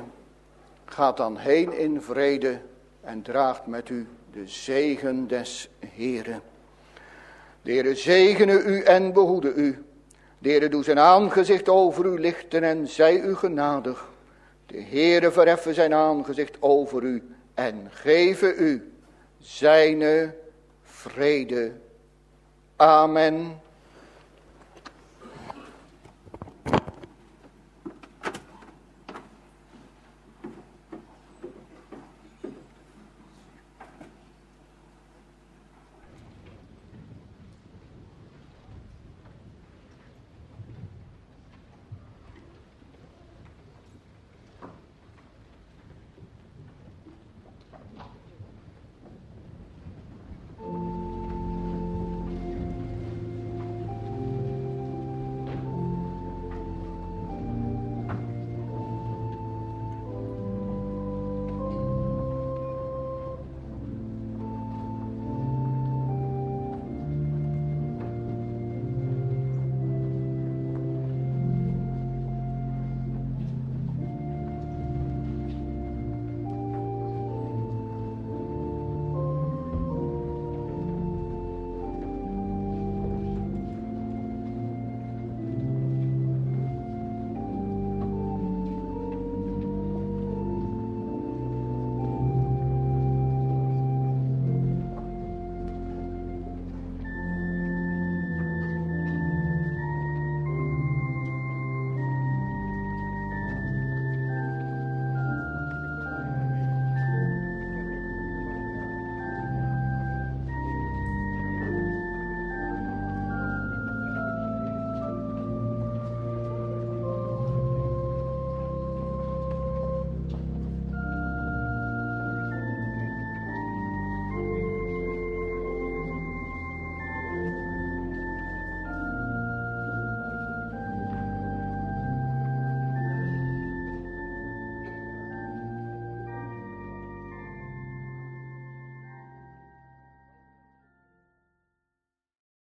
gaat dan heen in vrede en draagt met u de zegen des Heeren. De Heere zegene u en behoede u. De Heere doe zijn aangezicht over u lichten en zij u genadig. De Heere verheffen zijn aangezicht over u en geven u zijne vrede. Amen.